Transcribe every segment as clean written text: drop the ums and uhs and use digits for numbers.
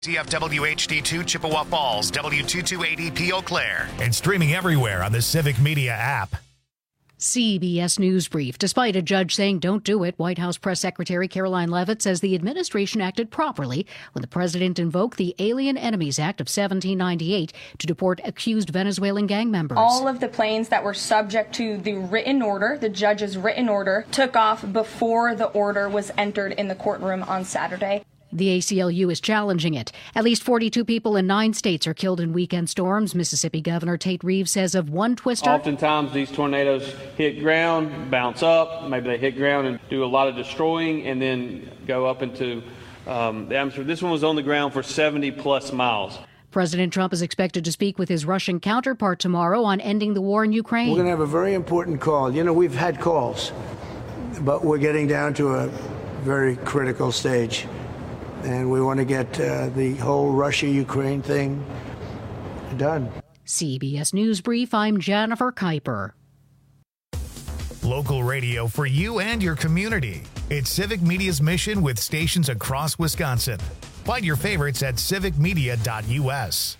CFW HD2 Chippewa Falls, W228EP Eau Claire. And streaming everywhere on the Civic Media app. CBS News Brief. Despite a judge saying don't do it, White House Press Secretary Caroline Leavitt says the administration acted properly when the president invoked the Alien Enemies Act of 1798 to deport accused Venezuelan gang members. All of the planes that were subject to the written order, the judge's written order, took off before the order was entered in the courtroom on Saturday. The ACLU is challenging it. At least 42 people in 9 states are killed in weekend storms. Mississippi Governor Tate Reeves says of one twister. Oftentimes these tornadoes hit ground, bounce up, maybe they hit ground and do a lot of destroying and then go up into the atmosphere. This one was on the ground for 70 plus miles. President Trump is expected to speak with his Russian counterpart tomorrow on ending the war in Ukraine. We're going to have a very important call. You know, we've had calls, but we're getting down to a very critical stage. And we want to get the whole Russia-Ukraine thing done. CBS News Brief, I'm Jennifer Kuiper. Local radio for you and your community. It's Civic Media's mission with stations across Wisconsin. Find your favorites at civicmedia.us.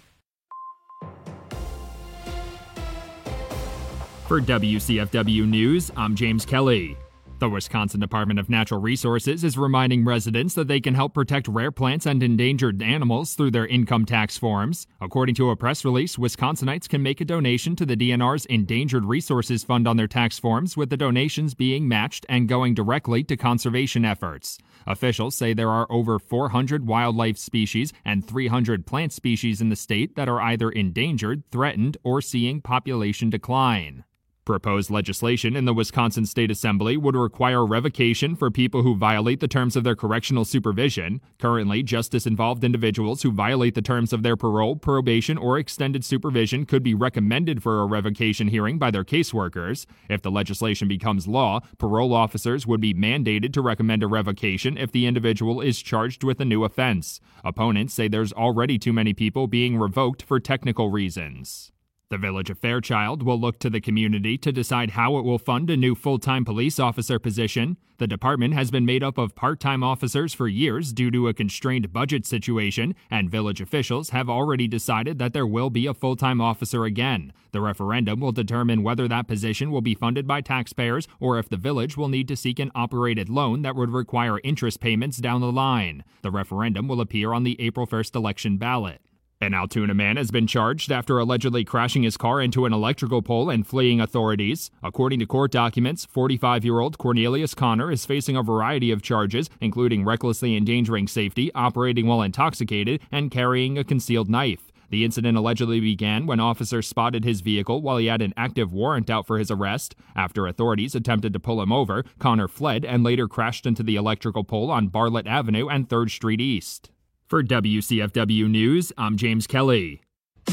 For WCFW News, I'm James Kelly. The Wisconsin Department of Natural Resources is reminding residents that they can help protect rare plants and endangered animals through their income tax forms. According to a press release, Wisconsinites can make a donation to the DNR's Endangered Resources Fund on their tax forms, with the donations being matched and going directly to conservation efforts. Officials say there are over 400 wildlife species and 300 plant species in the state that are either endangered, threatened, or seeing population decline. Proposed legislation in the Wisconsin State Assembly would require revocation for people who violate the terms of their correctional supervision. Currently, justice-involved individuals who violate the terms of their parole, probation, or extended supervision could be recommended for a revocation hearing by their caseworkers. If the legislation becomes law, parole officers would be mandated to recommend a revocation if the individual is charged with a new offense. Opponents say there's already too many people being revoked for technical reasons. The Village of Fairchild will look to the community to decide how it will fund a new full-time police officer position. The department has been made up of part-time officers for years due to a constrained budget situation, and village officials have already decided that there will be a full-time officer again. The referendum will determine whether that position will be funded by taxpayers or if the village will need to seek an operated loan that would require interest payments down the line. The referendum will appear on the April 1st election ballot. An Altoona man has been charged after allegedly crashing his car into an electrical pole and fleeing authorities. According to court documents, 45-year-old Cornelius Connor is facing a variety of charges, including recklessly endangering safety, operating while intoxicated, and carrying a concealed knife. The incident allegedly began when officers spotted his vehicle while he had an active warrant out for his arrest. After authorities attempted to pull him over, Connor fled and later crashed into the electrical pole on Bartlett Avenue and 3rd Street East. For WCFW News, I'm James Kelly.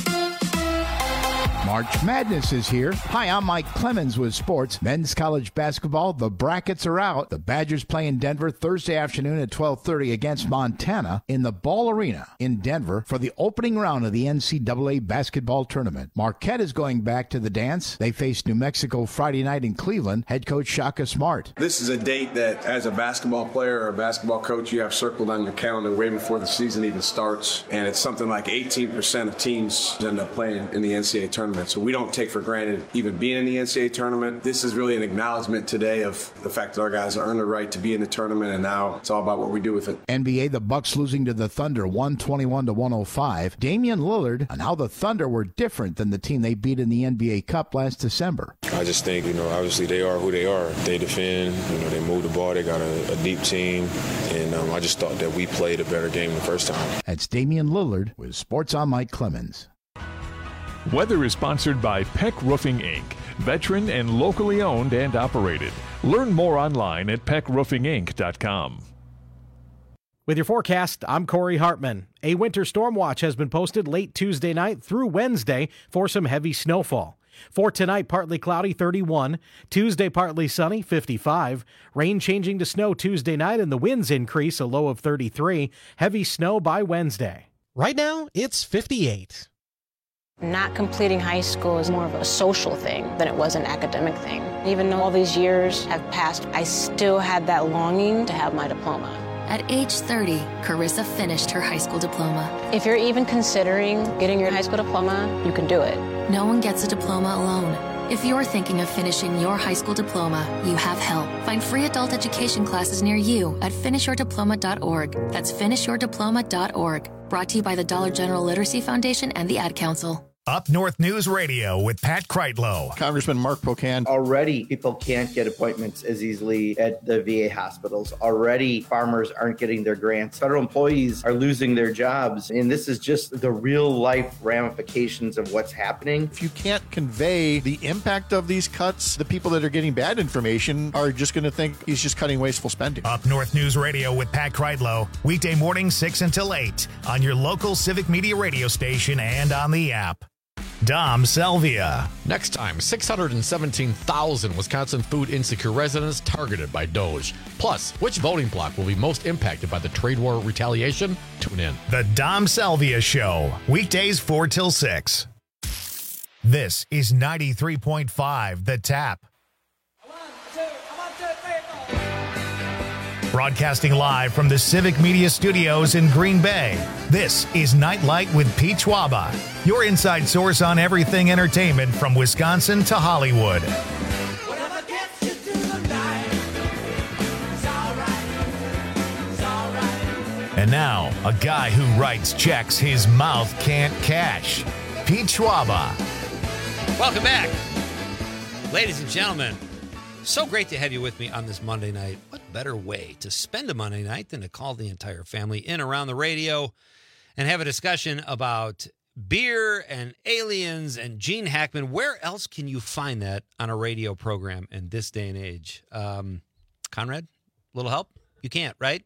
March Madness is here. Hi, I'm Mike Clemens with sports. Men's college basketball, the brackets are out. The Badgers play in Denver Thursday afternoon at 12:30 against Montana in the Ball Arena in Denver for the opening round of the NCAA basketball tournament. Marquette is going back to the dance. They face New Mexico Friday night in Cleveland. Head coach Shaka Smart. This is a date that, as a basketball player or a basketball coach, you have circled on your calendar way before the season even starts. And it's something like 18% of teams end up playing in the NCAA tournament. So we don't take for granted even being in the NCAA tournament. This is really an acknowledgement today of the fact that our guys earned the right to be in the tournament, and now it's all about what we do with it. NBA, the Bucks losing to the Thunder 121-105. Damian Lillard on how the Thunder were different than the team they beat in the NBA Cup last December. I just think, obviously they are who they are. They defend, they move the ball, they got a deep team, and I just thought that we played a better game the first time. That's Damian Lillard with Sports on Mike Clemens. Weather is sponsored by Peck Roofing, Inc., veteran and locally owned and operated. Learn more online at peckroofinginc.com. With your forecast, I'm Corey Hartman. A winter storm watch has been posted late Tuesday night through Wednesday for some heavy snowfall. For tonight, partly cloudy, 31. Tuesday, partly sunny, 55. Rain changing to snow Tuesday night, and the winds increase, a low of 33. Heavy snow by Wednesday. Right now, it's 58. Not completing high school is more of a social thing than it was an academic thing. Even though all these years have passed, I still had that longing to have my diploma. At age 30, Carissa finished her high school diploma. If you're even considering getting your high school diploma, you can do it. No one gets a diploma alone. If you're thinking of finishing your high school diploma, you have help. Find free adult education classes near you at finishyourdiploma.org. That's finishyourdiploma.org. Brought to you by the Dollar General Literacy Foundation and the Ad Council. Up North News Radio with Pat Kreitlow. Congressman Mark Pocan. Already, people can't get appointments as easily at the VA hospitals. Already, farmers aren't getting their grants. Federal employees are losing their jobs. And this is just the real life ramifications of what's happening. If you can't convey the impact of these cuts, the people that are getting bad information are just going to think he's just cutting wasteful spending. Up North News Radio with Pat Kreitlow. Weekday mornings 6 until 8 on your local Civic Media radio station and on the app. Dom Selvia. Next time, 617,000 Wisconsin food insecure residents targeted by DOGE. Plus, which voting bloc will be most impacted by the trade war retaliation? Tune in. The Dom Selvia Show. Weekdays 4 till 6. This is 93.5 The Tap. Broadcasting live from the Civic Media Studios in Green Bay, this is Nightlight with Pete Schwaba, your inside source on everything entertainment from Wisconsin to Hollywood. And now, a guy who writes checks his mouth can't cash, Pete Schwaba. Welcome back, ladies and gentlemen. So great to have you with me on this Monday night. What better way to spend a Monday night than to call the entire family in around the radio and have a discussion about beer and aliens and Gene Hackman. Where else can you find that on a radio program in this day and age? Conrad, a little help? You can't, right?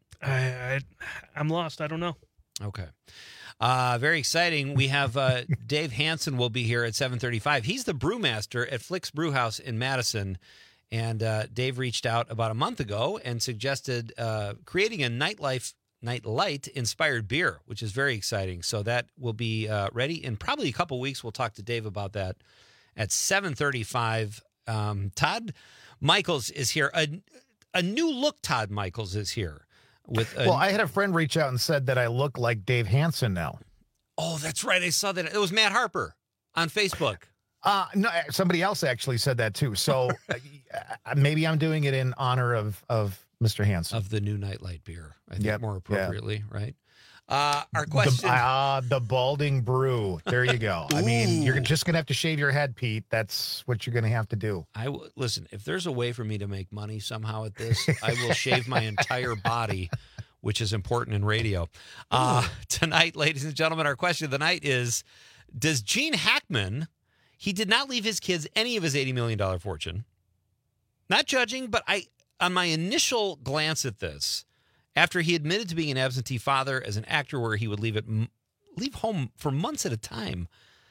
I'm lost. I don't know. Okay. Very exciting. We have Dave Hansen will be here at 7:35. He's the brewmaster at Flick's Brewhouse in Madison. And Dave reached out about a month ago and suggested creating a Nightlight-inspired beer, which is very exciting. So that will be ready in probably a couple weeks. We'll talk to Dave about that at 7:35. Todd Michaels is here. A new look Todd Michaels is here. Well, I had a friend reach out and said that I look like Dave Hansen now. Oh, that's right. I saw that. It was Matt Harper on Facebook. No, somebody else actually said that too. So maybe I'm doing it in honor of Mr. Hansen. Of the new Nightlight beer, I think more appropriately, right? Our question. The Balding Brew. There you go. I mean, you're just going to have to shave your head, Pete. That's what you're going to have to do. Listen, if there's a way for me to make money somehow at this, I will shave my entire body, which is important in radio. Tonight, ladies and gentlemen, our question of the night is, does Gene Hackman... He did not leave his kids any of his $80 million fortune. Not judging, but on my initial glance at this, after he admitted to being an absentee father as an actor where he would leave home for months at a time,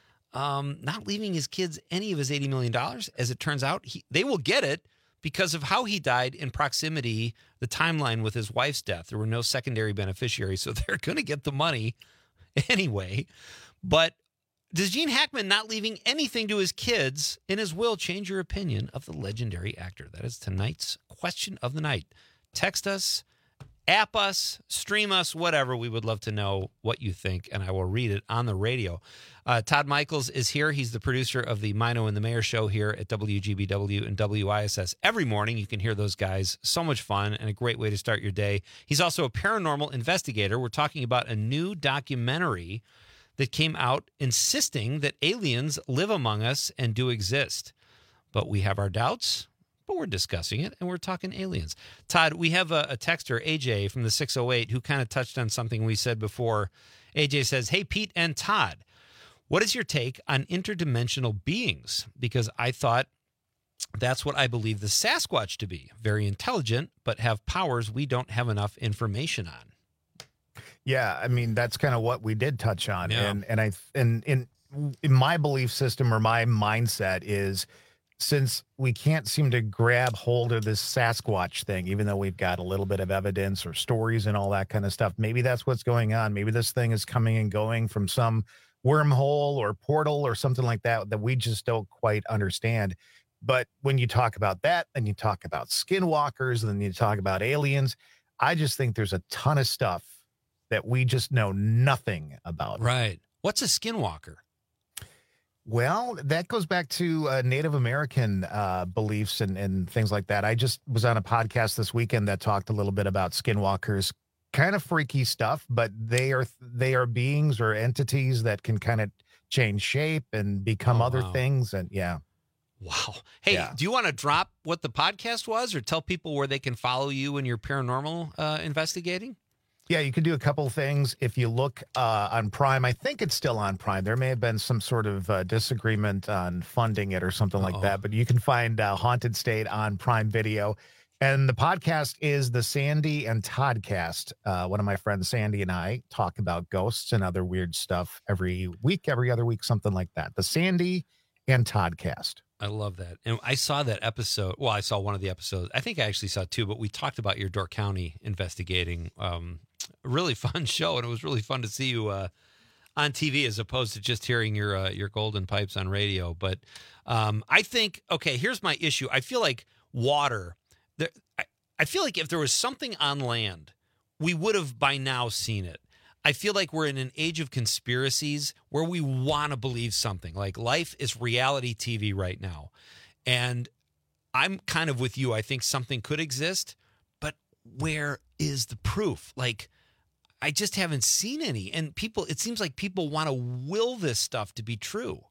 not leaving his kids any of his $80 million, as it turns out, they will get it because of how he died in proximity, the timeline with his wife's death. There were no secondary beneficiaries, so they're going to get the money anyway. But does Gene Hackman not leaving anything to his kids in his will change your opinion of the legendary actor? That is tonight's question of the night. Text us, app us, stream us, whatever. We would love to know what you think, and I will read it on the radio. Todd Michaels is here. He's the producer of the Mino and the Mayor show here at WGBW and WISS. Every morning you can hear those guys. So much fun and a great way to start your day. He's also a paranormal investigator. We're talking about a new documentary that came out insisting that aliens live among us and do exist. But we have our doubts, but we're discussing it, and we're talking aliens. Todd, we have a texter, AJ, from the 608, who kind of touched on something we said before. AJ says, hey, Pete and Todd, what is your take on interdimensional beings? Because I thought that's what I believe the Sasquatch to be. Very intelligent, but have powers we don't have enough information on. Yeah, I mean, that's kind of what we did touch on. Yeah. And in my belief system or my mindset is, since we can't seem to grab hold of this Sasquatch thing, even though we've got a little bit of evidence or stories and all that kind of stuff, maybe that's what's going on. Maybe this thing is coming and going from some wormhole or portal or something like that we just don't quite understand. But when you talk about that, and you talk about skinwalkers, and then you talk about aliens, I just think there's a ton of stuff that we just know nothing about. Right. What's a skinwalker? Well, that goes back to Native American beliefs and things like that. I just was on a podcast this weekend that talked a little bit about skinwalkers. Kind of freaky stuff, but they are beings or entities that can kind of change shape and become other things. And yeah. Wow. Hey, do you want to drop what the podcast was or tell people where they can follow you and your paranormal investigating? Yeah, you can do a couple of things. If you look on Prime, I think it's still on Prime. There may have been some sort of disagreement on funding it or something like that, but you can find Haunted State on Prime Video. And the podcast is the Sandy and Toddcast. One of my friends, Sandy, and I talk about ghosts and other weird stuff every other week, something like that. The Sandy and Toddcast. I love that. And I saw that episode. Well, I saw one of the episodes. I think I actually saw two, but we talked about your Door County investigating. Really fun show, and it was really fun to see you on TV as opposed to just hearing your golden pipes on radio. But I think, okay, here's my issue. I feel like water. I feel like if there was something on land, we would have by now seen it. I feel like we're in an age of conspiracies where we want to believe something. Like life is reality TV right now. And I'm kind of with you. I think something could exist, but where is the proof? Like, I just haven't seen any. And it seems like people want to will this stuff to be true.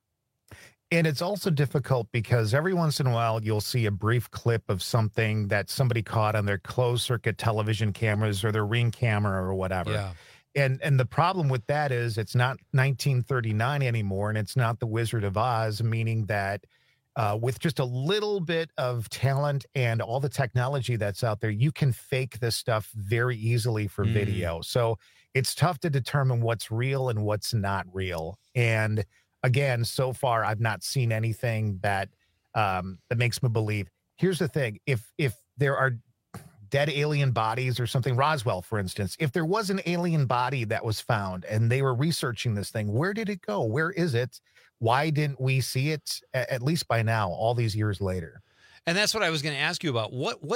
And it's also difficult because every once in a while you'll see a brief clip of something that somebody caught on their closed circuit television cameras or their Ring camera or whatever. Yeah. And the problem with that is it's not 1939 anymore, and it's not the Wizard of Oz, meaning that with just a little bit of talent and all the technology that's out there, you can fake this stuff very easily for video. So it's tough to determine what's real and what's not real. And again, so far, I've not seen anything that makes me believe. Here's the thing. If there are dead alien bodies or something, Roswell, for instance, if there was an alien body that was found and they were researching this thing, where did it go? Where is it? Why didn't we see it at least by now, all these years later? And that's what I was going to ask you about.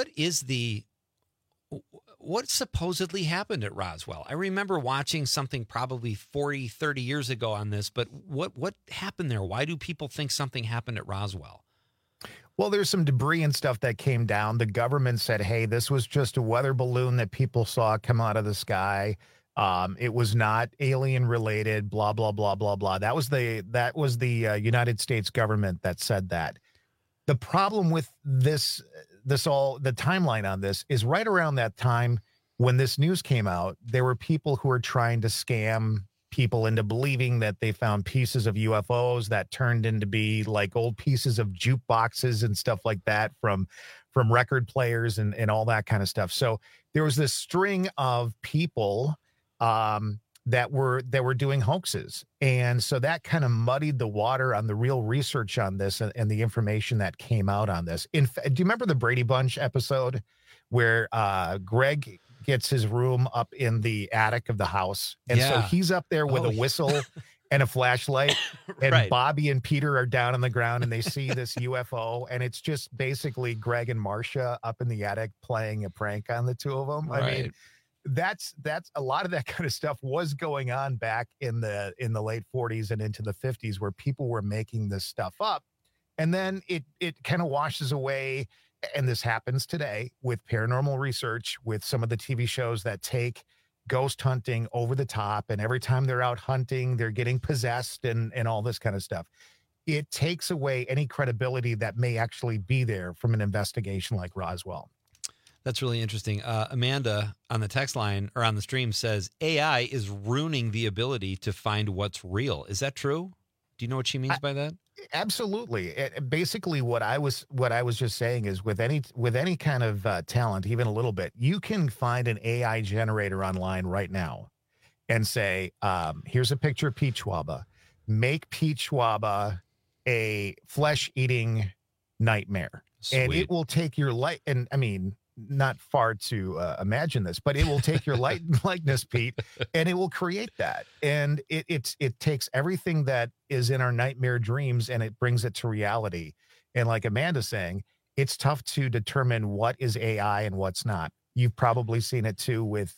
What supposedly happened at Roswell? I remember watching something probably 40, 30 years ago on this, but what happened there? Why do people think something happened at Roswell? Well, there's some debris and stuff that came down. The government said, hey, this was just a weather balloon that people saw come out of the sky. It was not alien related, blah, blah, blah, blah, blah. That was the United States government that said that. The problem with the timeline on this is right around that time when this news came out, there were people who were trying to scam people into believing that they found pieces of UFOs that turned into be like old pieces of jukeboxes and stuff like that from record players and all that kind of stuff. So there was this string of people that were doing hoaxes. And so that kind of muddied the water on the real research on this and the information that came out on this. Do you remember the Brady Bunch episode where Greg gets his room up in the attic of the house? And so he's up there with a whistle and a flashlight, and Bobby and Peter are down on the ground and they see this UFO, and it's just basically Greg and Marcia up in the attic playing a prank on the two of them. I mean, that's a lot of that kind of stuff was going on back in the late 40s and into the 50s, where people were making this stuff up, and then it kind of washes away. And this happens today with paranormal research, with some of the TV shows that take ghost hunting over the top, and every time they're out hunting, they're getting possessed and all this kind of stuff. It takes away any credibility that may actually be there from an investigation like Roswell. That's really interesting. Amanda on the text line or on the stream says AI is ruining the ability to find what's real. Is that true? Do you know what she means by that? Absolutely. Basically, what I was just saying is with any kind of talent, even a little bit, you can find an AI generator online right now and say, here's a picture of Pete Schwaba. Make Pete Schwaba a flesh-eating nightmare. Sweet. And it will take your light. And I mean, not far to imagine this, but it will take your likeness, Pete, and it will create that. And it takes everything that is in our nightmare dreams and it brings it to reality. And like Amanda's saying, it's tough to determine what is AI and what's not. You've probably seen it too with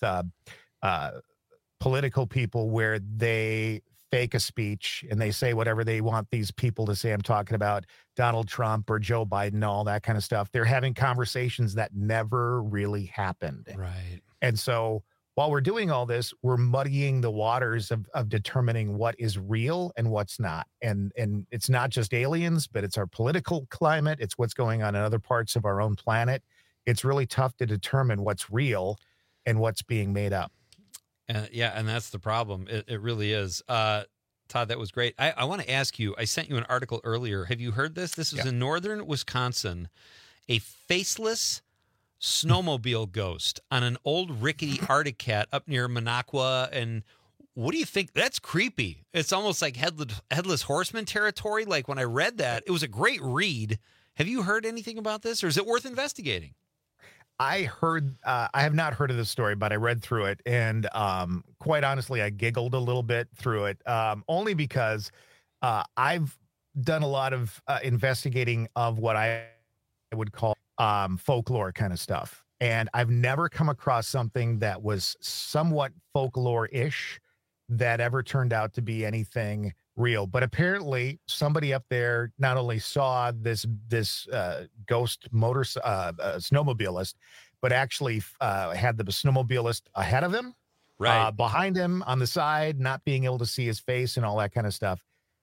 political people where they fake a speech and they say whatever they want these people to say. I'm talking about Donald Trump or Joe Biden, all that kind of stuff. They're having conversations that never really happened. Right. And so while we're doing all this, we're muddying the waters of determining what is real and what's not. And it's not just aliens, but it's our political climate. It's what's going on in other parts of our own planet. It's really tough to determine what's real and what's being made up. And that's the problem. It really is. Todd, that was great. I want to ask you, I sent you an article earlier. Have you heard this? This is in northern Wisconsin. A faceless snowmobile ghost on an old rickety Arctic Cat up near Minocqua. And what do you think? That's creepy. It's almost like Headless Horseman territory. Like when I read that, it was a great read. Have you heard anything about this, or is it worth investigating? I have not heard of this story, but I read through it. And quite honestly, I giggled a little bit through it, only because I've done a lot of investigating of what I would call folklore kind of stuff. And I've never come across something that was somewhat folklore-ish that ever turned out to be anything real. But apparently somebody up there not only saw this ghost snowmobilist, but actually had the snowmobilist ahead of him, right, behind him, on the side, not being able to see his face and all that kind of stuff.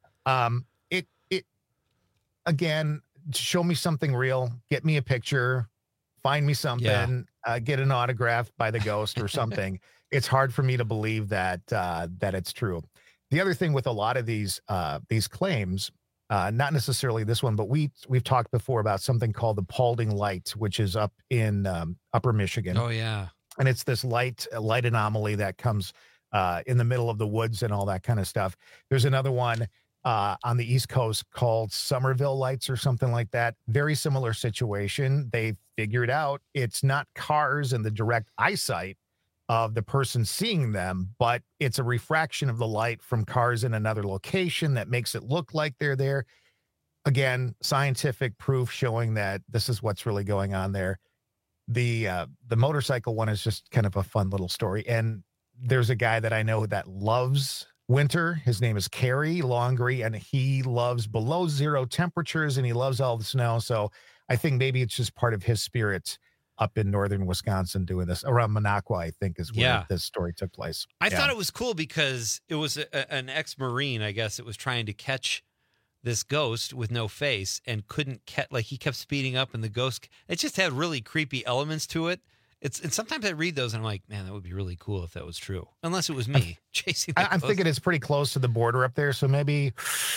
It again, show me something real, get me a picture, find me something, get an autograph by the ghost or something. It's hard for me to believe that it's true. The other thing with a lot of these claims, not necessarily this one, but we've talked before about something called the Paulding Light, which is up in Upper Michigan. Oh yeah, and it's this light anomaly that comes in the middle of the woods and all that kind of stuff. There's another one on the East Coast called Somerville Lights or something like that. Very similar situation. They figured out it's not cars in the direct eyesight of the person seeing them, but it's a refraction of the light from cars in another location that makes it look like they're there. Again, scientific proof showing that this is what's really going on there. The motorcycle one is just kind of a fun little story. And there's a guy that I know that loves winter. His name is Kerry Longery, and he loves below zero temperatures and he loves all the snow. So I think maybe it's just part of his spirit up in northern Wisconsin doing this. Around Minocqua, I think, is where this story took place. I thought it was cool because it was an ex-Marine, I guess. It was trying to catch this ghost with no face and couldn't catch, like he kept speeding up and the ghost, it just had really creepy elements to it. And sometimes I read those and I'm like, man, that would be really cool if that was true. Unless it was me chasing the I'm thinking it's pretty close to the border up there, so maybe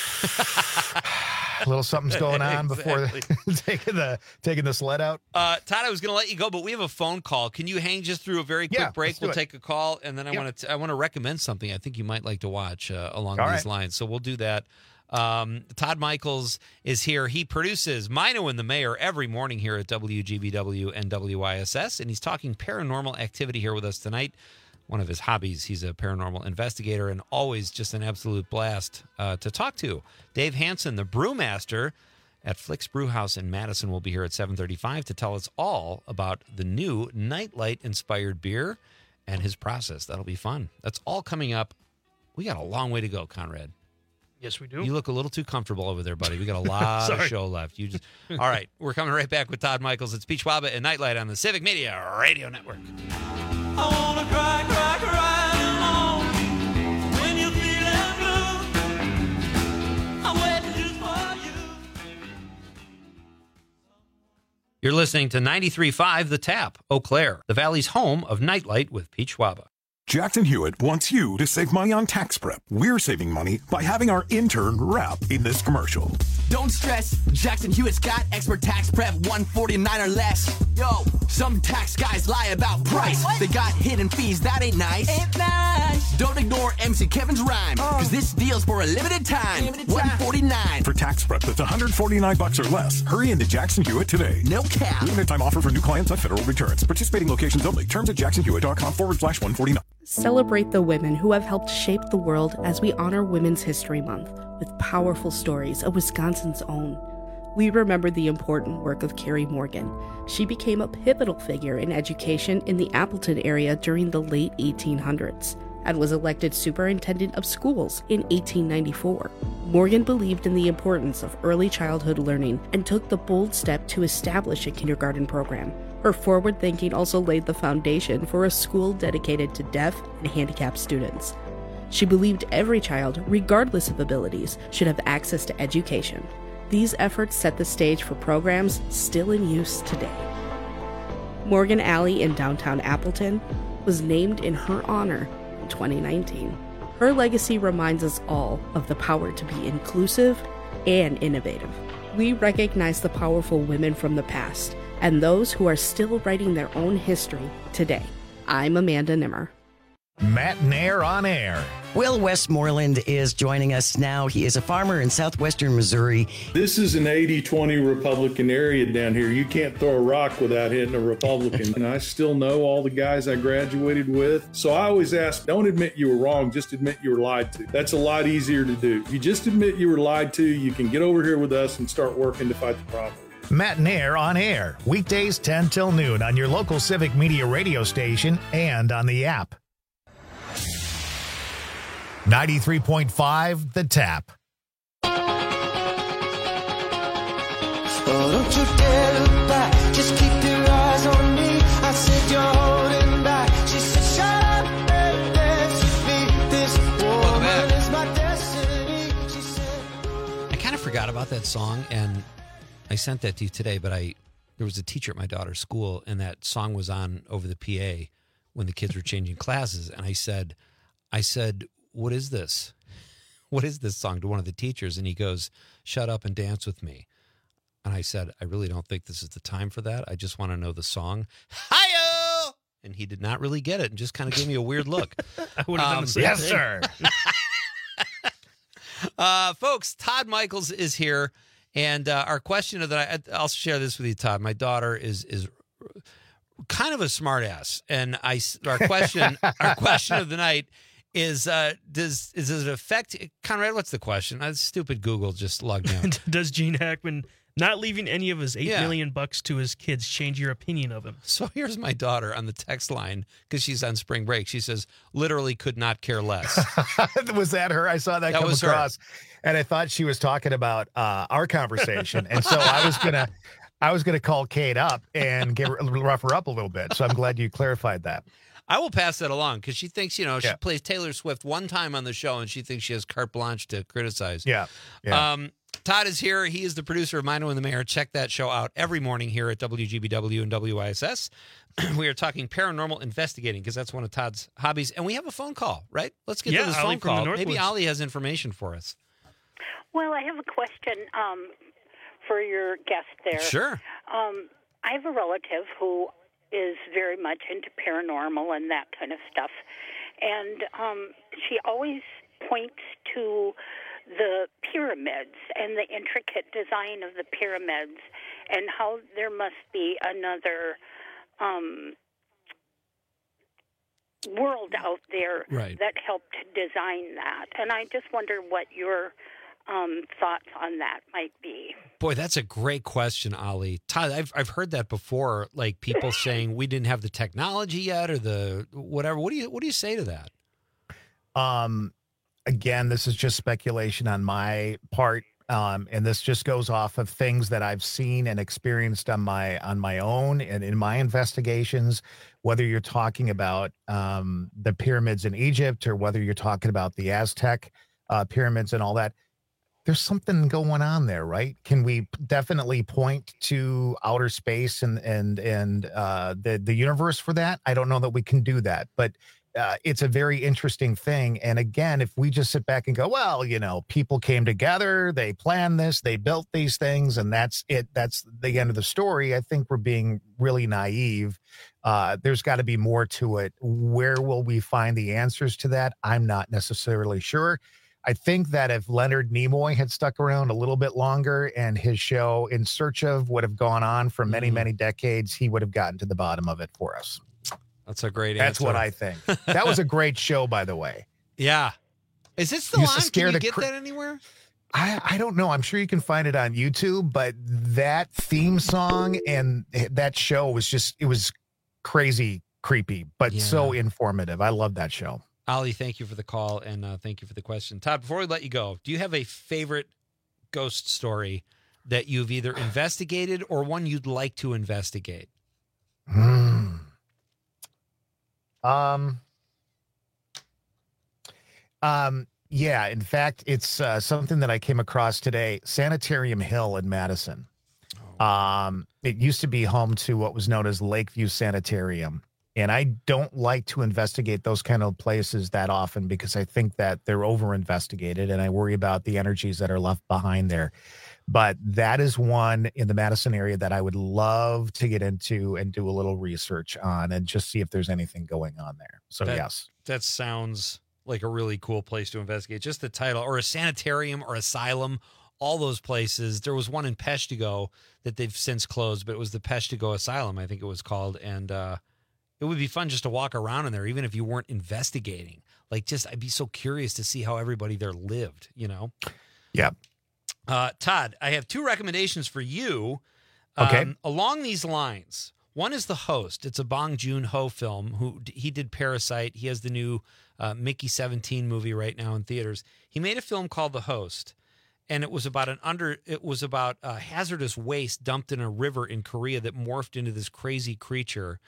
a little something's going on before taking the sled out. Todd, I was going to let you go, but we have a phone call. Can you hang just through a very quick break? We'll take a call, and then I want to recommend something I think you might like to watch along these lines. So we'll do that. Todd Michaels is here. He produces Mino and the Mayor every morning here at WGBW and WISS, and he's talking paranormal activity here with us tonight. One of his hobbies, he's a paranormal investigator, and always just an absolute blast to talk to. Dave Hansen, the brewmaster at Flick's Brewhouse in Madison, will be here at 7:35 to tell us all about the new Nightlight-inspired beer and his process. That'll be fun. That's all coming up. We got a long way to go, Conrad. Yes, we do. You look a little too comfortable over there, buddy. We got a lot of show left. All right, we're coming right back with Todd Michaels. It's Peach Waba and Nightlight on the Civic Media Radio Network. I wanna cry along when you're feeling blue. I'm waiting just for you. You're listening to 93.5 The Tap, Eau Claire, the Valley's home of Nightlight with Peach Waba. Jackson Hewitt wants you to save money on tax prep. We're saving money by having our intern rap in this commercial. Don't stress, Jackson Hewitt's got expert tax prep, $149 or less. Yo, some tax guys lie about price. What? They got hidden fees, that ain't nice. Ain't nice. Don't ignore MC Kevin's rhyme, cause this deal's for a limited time. $149. For tax prep that's $149 or less, hurry into Jackson Hewitt today. No cap. Limited time offer for new clients on federal returns. Participating locations only. Terms at jacksonhewitt.com/149. Celebrate the women who have helped shape the world as we honor Women's History Month with powerful stories of Wisconsin's own. we remember the important work of Carrie Morgan. She became a pivotal figure in education in the Appleton area during the late 1800s and was elected superintendent of schools in 1894. Morgan believed in the importance of early childhood learning and took the bold step to establish a kindergarten program. Her forward thinking also laid the foundation for a school dedicated to deaf and handicapped students. She believed every child, regardless of abilities, should have access to education. These efforts set the stage for programs still in use today. Morgan Alley in downtown Appleton was named in her honor in 2019. Her legacy reminds us all of the power to be inclusive and innovative. We recognize the powerful women from the past and those who are still writing their own history today. I'm Amanda Nimmer. Matt Nair on air. Will Westmoreland is joining us now. He is a farmer in southwestern Missouri. This is an 80-20 Republican area down here. You can't throw a rock without hitting a Republican. And I still know all the guys I graduated with. So I always ask, don't admit you were wrong, just admit you were lied to. That's a lot easier to do. If you just admit you were lied to, you can get over here with us and start working to fight the problem. Matt Nair on air. Weekdays 10 till noon on your local Civic Media radio station and on the app. 93.5 The Tap. Oh, don't you dare look back, just keep your eyes on me. I said you're holding back. She said, shut up and dance with me. This woman is my destiny. She said, I kind of forgot about that song, and I sent that to you today, but there was a teacher at my daughter's school, and that song was on over the PA when the kids were changing classes, and I said, what is this? What is this song to one of the teachers? And he goes, shut up and dance with me. And I said, I really don't think this is the time for that. I just want to know the song. Hi-yo! And he did not really get it and just kind of gave me a weird look. I would have done the same yes, thing. sir. Folks, Todd Michaels is here. And our question of the night, I'll share this with you, Todd. My daughter is kind of a smart ass. And our question of the night is does it affect Conrad? What's the question? Stupid Google just logged in. Does Gene Hackman not leaving any of his $8 million to his kids change your opinion of him? So here's my daughter on the text line because she's on spring break. She says, "Literally could not care less." Was that her? I saw that come across, and I thought she was talking about our conversation, and so I was gonna call Kate up and rough her up a little bit. So I'm glad you clarified that. I will pass that along because she thinks, she plays Taylor Swift one time on the show and she thinks she has carte blanche to criticize. Yeah. Todd is here. He is the producer of Mino and the Mayor. Check that show out every morning here at WGBW and WISS. We are talking paranormal investigating because that's one of Todd's hobbies. And we have a phone call, right? Let's get to this phone call. Maybe Ollie has information for us. Well, I have a question for your guest there. Sure. I have a relative who is very much into paranormal and that kind of stuff. And she always points to the pyramids and the intricate design of the pyramids and how there must be another world out there that helped design that. And I just wonder what your thoughts on that might be. Boy, that's a great question, Ollie. Todd, I've heard that before, like people saying we didn't have the technology yet or the whatever. What do you say to that? Again, this is just speculation on my part. And this just goes off of things that I've seen and experienced on my own and in my investigations, whether you're talking about the pyramids in Egypt or whether you're talking about the Aztec pyramids and all that. There's something going on there, right? Can we definitely point to outer space and the universe for that? I don't know that we can do that, but it's a very interesting thing. And again, if we just sit back and go, well, people came together, they planned this, they built these things, and that's it. That's the end of the story. I think we're being really naive. There's got to be more to it. Where will we find the answers to that? I'm not necessarily sure. I think that if Leonard Nimoy had stuck around a little bit longer and his show In Search Of would have gone on for many, many decades, he would have gotten to the bottom of it for us. That's a great answer. That's what I think. That was a great show, by the way. Yeah. Is it still on? Can you get that anywhere? I don't know. I'm sure you can find it on YouTube, but that theme song and that show it was crazy creepy, but so informative. I love that show. Ollie, thank you for the call, and thank you for the question. Todd, before we let you go, do you have a favorite ghost story that you've either investigated or one you'd like to investigate? Yeah, in fact, it's something that I came across today. Sanitarium Hill in Madison. It used to be home to what was known as Lakeview Sanitarium. And I don't like to investigate those kind of places that often because I think that they're over-investigated and I worry about the energies that are left behind there. But that is one in the Madison area that I would love to get into and do a little research on and just see if there's anything going on there. So, yes. That sounds like a really cool place to investigate. Just the title, or a sanitarium or asylum, all those places. There was one in Peshtigo that they've since closed, but it was the Peshtigo Asylum, I think it was called. And it would be fun just to walk around in there, even if you weren't investigating. Like, I'd be so curious to see how everybody there lived, you know? Yeah. Todd, I have two recommendations for you. Okay. Along these lines. One is The Host. It's a Bong Joon-ho film. He did Parasite. He has the new Mickey 17 movie right now in theaters. He made a film called The Host, and it was about hazardous waste dumped in a river in Korea that morphed into this crazy creature.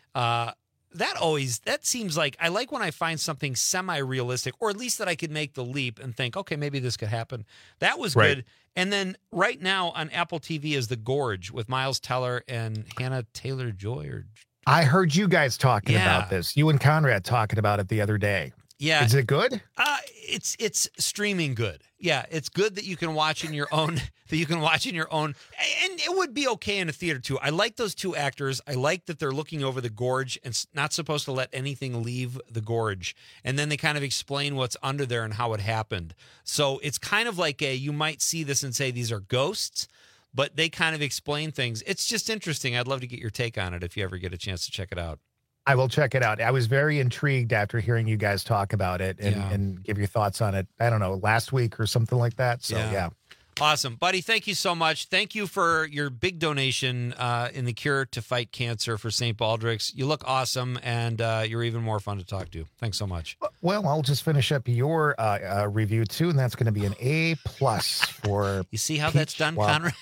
That seems like, I like when I find something semi-realistic, or at least that I could make the leap and think, okay, maybe this could happen. That was right. Good. And then right now on Apple TV is The Gorge with Miles Teller and Hannah Taylor-Joy. I heard you guys talking about this. You and Conrad talking about it the other day. Yeah. Is it good? It's streaming good. Yeah, it's good that you can watch in your own. And it would be okay in a theater too. I like those two actors. I like that they're looking over the gorge and not supposed to let anything leave the gorge. And then they kind of explain what's under there and how it happened. So it's kind of like you might see this and say these are ghosts, but they kind of explain things. It's just interesting. I'd love to get your take on it if you ever get a chance to check it out. I will check it out. I was very intrigued after hearing you guys talk about it and give your thoughts on it. I don't know, last week or something like that. So, yeah. Awesome. Buddy, thank you so much. Thank you for your big donation in the cure to fight cancer for St. Baldrick's. You look awesome, and you're even more fun to talk to. Thanks so much. Well, I'll just finish up your review, too, and that's going to be an A+ for You see how that's done, Conrad?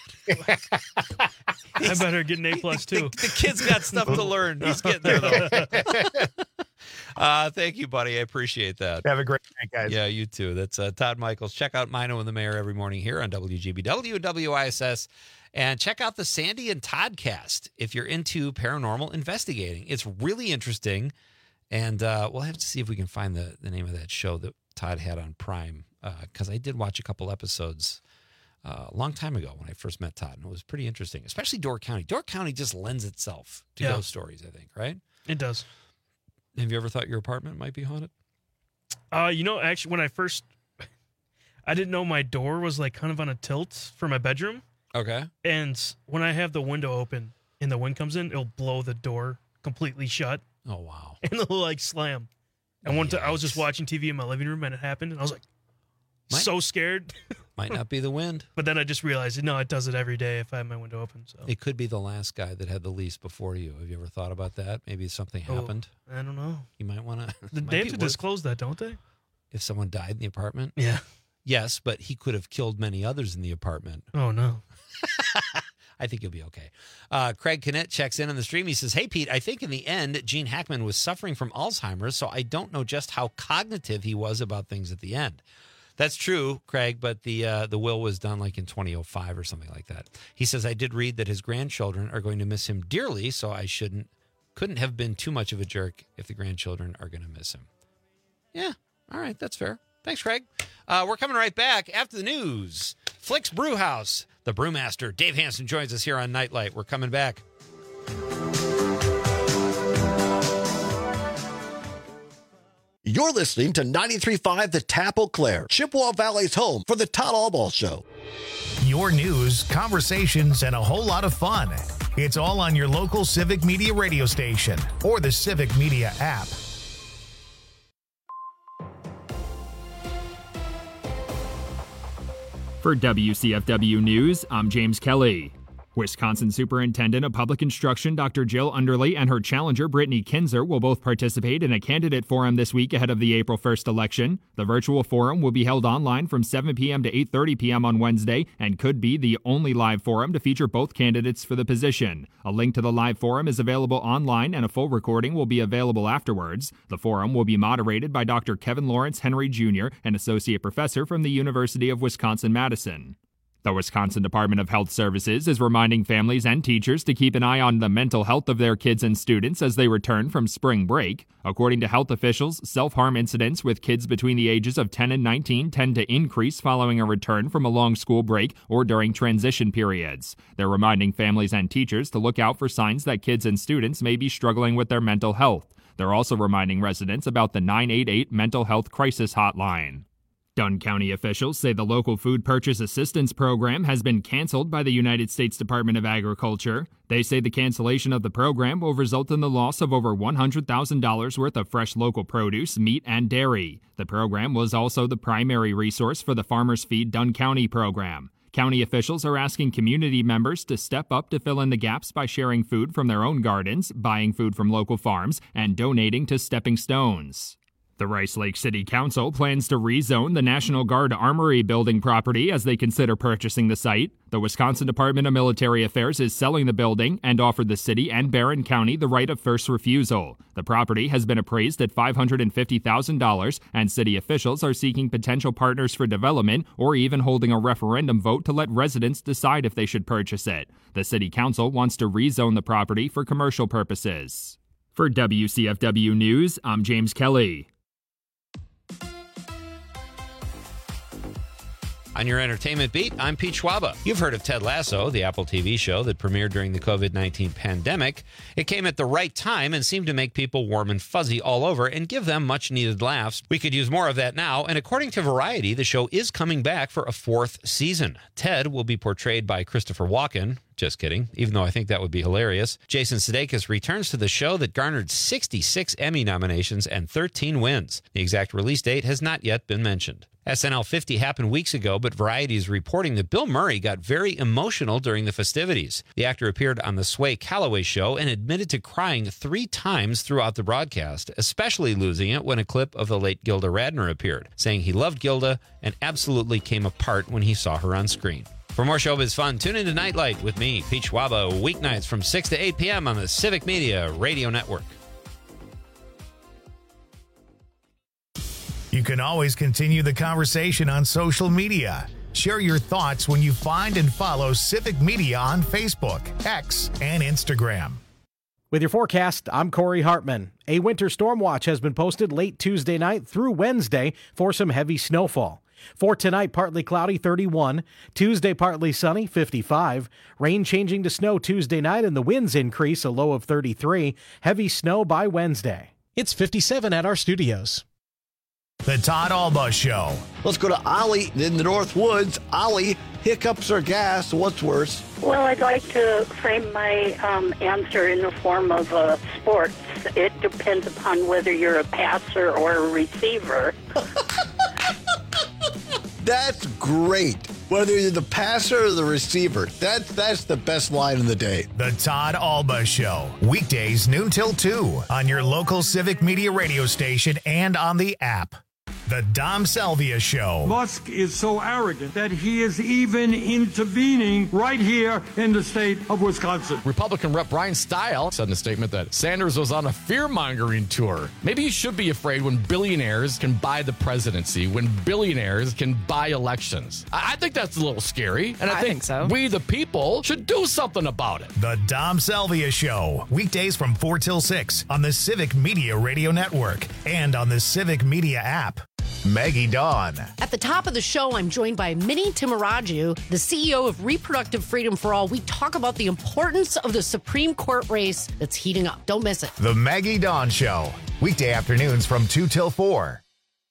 I better get an A+, too. The kid's got stuff to learn. He's getting there, though. Thank you, buddy. I appreciate that. Have a great night, guys. Yeah, you too. That's Todd Michaels. Check out Mino and the Mayor every morning here on WGBW and WISS. And check out the Sandy and Todd cast if you're into paranormal investigating. It's really interesting. And we'll have to see if we can find the name of that show that Todd had on Prime, because I did watch a couple episodes a long time ago when I first met Todd, and it was pretty interesting, especially Door County. Door County just lends itself to ghost stories, I think, right? It does. Have you ever thought your apartment might be haunted? Actually, when I didn't know my door was like kind of on a tilt for my bedroom. Okay. And when I have the window open and the wind comes in, it'll blow the door completely shut. Oh, wow. And it'll like slam. And one time I was just watching TV in my living room and it happened. And I was like, so scared. Might not be the wind. But then I just realized, no, it does it every day if I have my window open. So it could be the last guy that had the lease before you. Have you ever thought about that? Maybe something happened. I don't know. You might want to. They have to disclose that, don't they? If someone died in the apartment? Yeah. Yes, but he could have killed many others in the apartment. Oh, no. I think you'll be okay. Craig Kinnett checks in on the stream. He says, hey, Pete, I think in the end, Gene Hackman was suffering from Alzheimer's, so I don't know just how cognitive he was about things at the end. That's true, Craig, but the will was done like in 2005 or something like that. He says, I did read that his grandchildren are going to miss him dearly, so I couldn't have been too much of a jerk if the grandchildren are going to miss him. Yeah, all right, that's fair. Thanks, Craig. We're coming right back after the news. Flick's Brewhouse, the brewmaster, Dave Hansen, joins us here on Nightlight. We're coming back. You're listening to 93.5 The Tap Eau Claire, Chippewa Valley's home for the Todd Albaugh Show. Your news, conversations, and a whole lot of fun. It's all on your local Civic Media radio station or the Civic Media app. For WCFW News, I'm James Kelly. Wisconsin Superintendent of Public Instruction Dr. Jill Underly and her challenger Brittany Kinzer will both participate in a candidate forum this week ahead of the April 1st election. The virtual forum will be held online from 7 p.m. to 8:30 p.m. on Wednesday and could be the only live forum to feature both candidates for the position. A link to the live forum is available online and a full recording will be available afterwards. The forum will be moderated by Dr. Kevin Lawrence Henry Jr., an associate professor from the University of Wisconsin-Madison. The Wisconsin Department of Health Services is reminding families and teachers to keep an eye on the mental health of their kids and students as they return from spring break. According to health officials, self-harm incidents with kids between the ages of 10 and 19 tend to increase following a return from a long school break or during transition periods. They're reminding families and teachers to look out for signs that kids and students may be struggling with their mental health. They're also reminding residents about the 988 Mental Health Crisis Hotline. Dunn County officials say the local food purchase assistance program has been canceled by the United States Department of Agriculture. They say the cancellation of the program will result in the loss of over $100,000 worth of fresh local produce, meat, and dairy. The program was also the primary resource for the Farmers Feed Dunn County program. County officials are asking community members to step up to fill in the gaps by sharing food from their own gardens, buying food from local farms, and donating to Stepping Stones. The Rice Lake City Council plans to rezone the National Guard Armory building property as they consider purchasing the site. The Wisconsin Department of Military Affairs is selling the building and offered the city and Barron County the right of first refusal. The property has been appraised at $550,000, and city officials are seeking potential partners for development or even holding a referendum vote to let residents decide if they should purchase it. The city council wants to rezone the property for commercial purposes. For WCFW News, I'm James Kelly. On your entertainment beat, I'm Pete Schwaba. You've heard of Ted Lasso, the Apple TV show that premiered during the COVID-19 pandemic. It came at the right time and seemed to make people warm and fuzzy all over and give them much-needed laughs. We could use more of that now, and according to Variety, the show is coming back for a 4th season. Ted will be portrayed by Christopher Walken. Just kidding, even though I think that would be hilarious. Jason Sudeikis returns to the show that garnered 66 Emmy nominations and 13 wins. The exact release date has not yet been mentioned. SNL 50 happened weeks ago, but Variety is reporting that Bill Murray got very emotional during the festivities. The actor appeared on the Sway Calloway show and admitted to crying 3 times throughout the broadcast, especially losing it when a clip of the late Gilda Radner appeared, saying he loved Gilda and absolutely came apart when he saw her on screen. For more showbiz fun, tune into Nightlight with me, Pete Schwaba, weeknights from 6 to 8 p.m. on the Civic Media Radio Network. You can always continue the conversation on social media. Share your thoughts when you find and follow Civic Media on Facebook, X, and Instagram. With your forecast, I'm Corey Hartman. A winter storm watch has been posted late Tuesday night through Wednesday for some heavy snowfall. For tonight, partly cloudy, 31. Tuesday, partly sunny, 55. Rain changing to snow Tuesday night, and the winds increase, a low of 33. Heavy snow by Wednesday. It's 57 at our studios. The Todd Alba Show. Let's go to Ollie in the North Woods. Ollie, hiccups or gas? What's worse? Well, I'd like to frame my answer in the form of sports. It depends upon whether you're a passer or a receiver. That's great. Whether you're the passer or the receiver, that's the best line of the day. The Todd Alba Show. Weekdays noon till 2 on your local Civic Media radio station and on the app. The Dom Salvia Show. Musk is so arrogant that he is even intervening right here in the state of Wisconsin. Republican Rep. Brian Stile said in a statement that Sanders was on a fear-mongering tour. Maybe you should be afraid when billionaires can buy the presidency, when billionaires can buy elections. I think that's a little scary, and I think so. We, the people, should do something about it. The Dom Salvia Show. Weekdays from 4 till 6 on the Civic Media Radio Network and on the Civic Media app. Maggie Dawn. At the top of the show, I'm joined by Minnie Timaraju, the CEO of Reproductive Freedom for All. We talk about the importance of the Supreme Court race that's heating up. Don't miss it. The Maggie Dawn Show. Weekday afternoons from 2 till 4.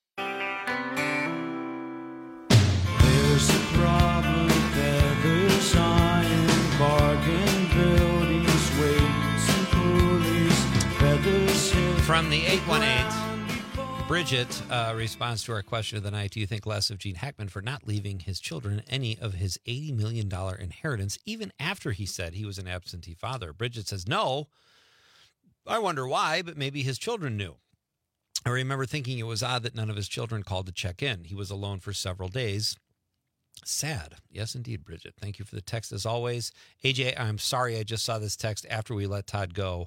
There's a problem, feathers, iron, bargain buildings, weights and pulleys, feathers. From the 818 Bridget responds to our question of the night. Do you think less of Gene Hackman for not leaving his children any of his $80 million inheritance, even after he said he was an absentee father? Bridget says, no. I wonder why, but maybe his children knew. I remember thinking it was odd that none of his children called to check in. He was alone for several days. Sad. Yes, indeed, Bridget. Thank you for the text as always. AJ, I'm sorry I just saw this text after we let Todd go.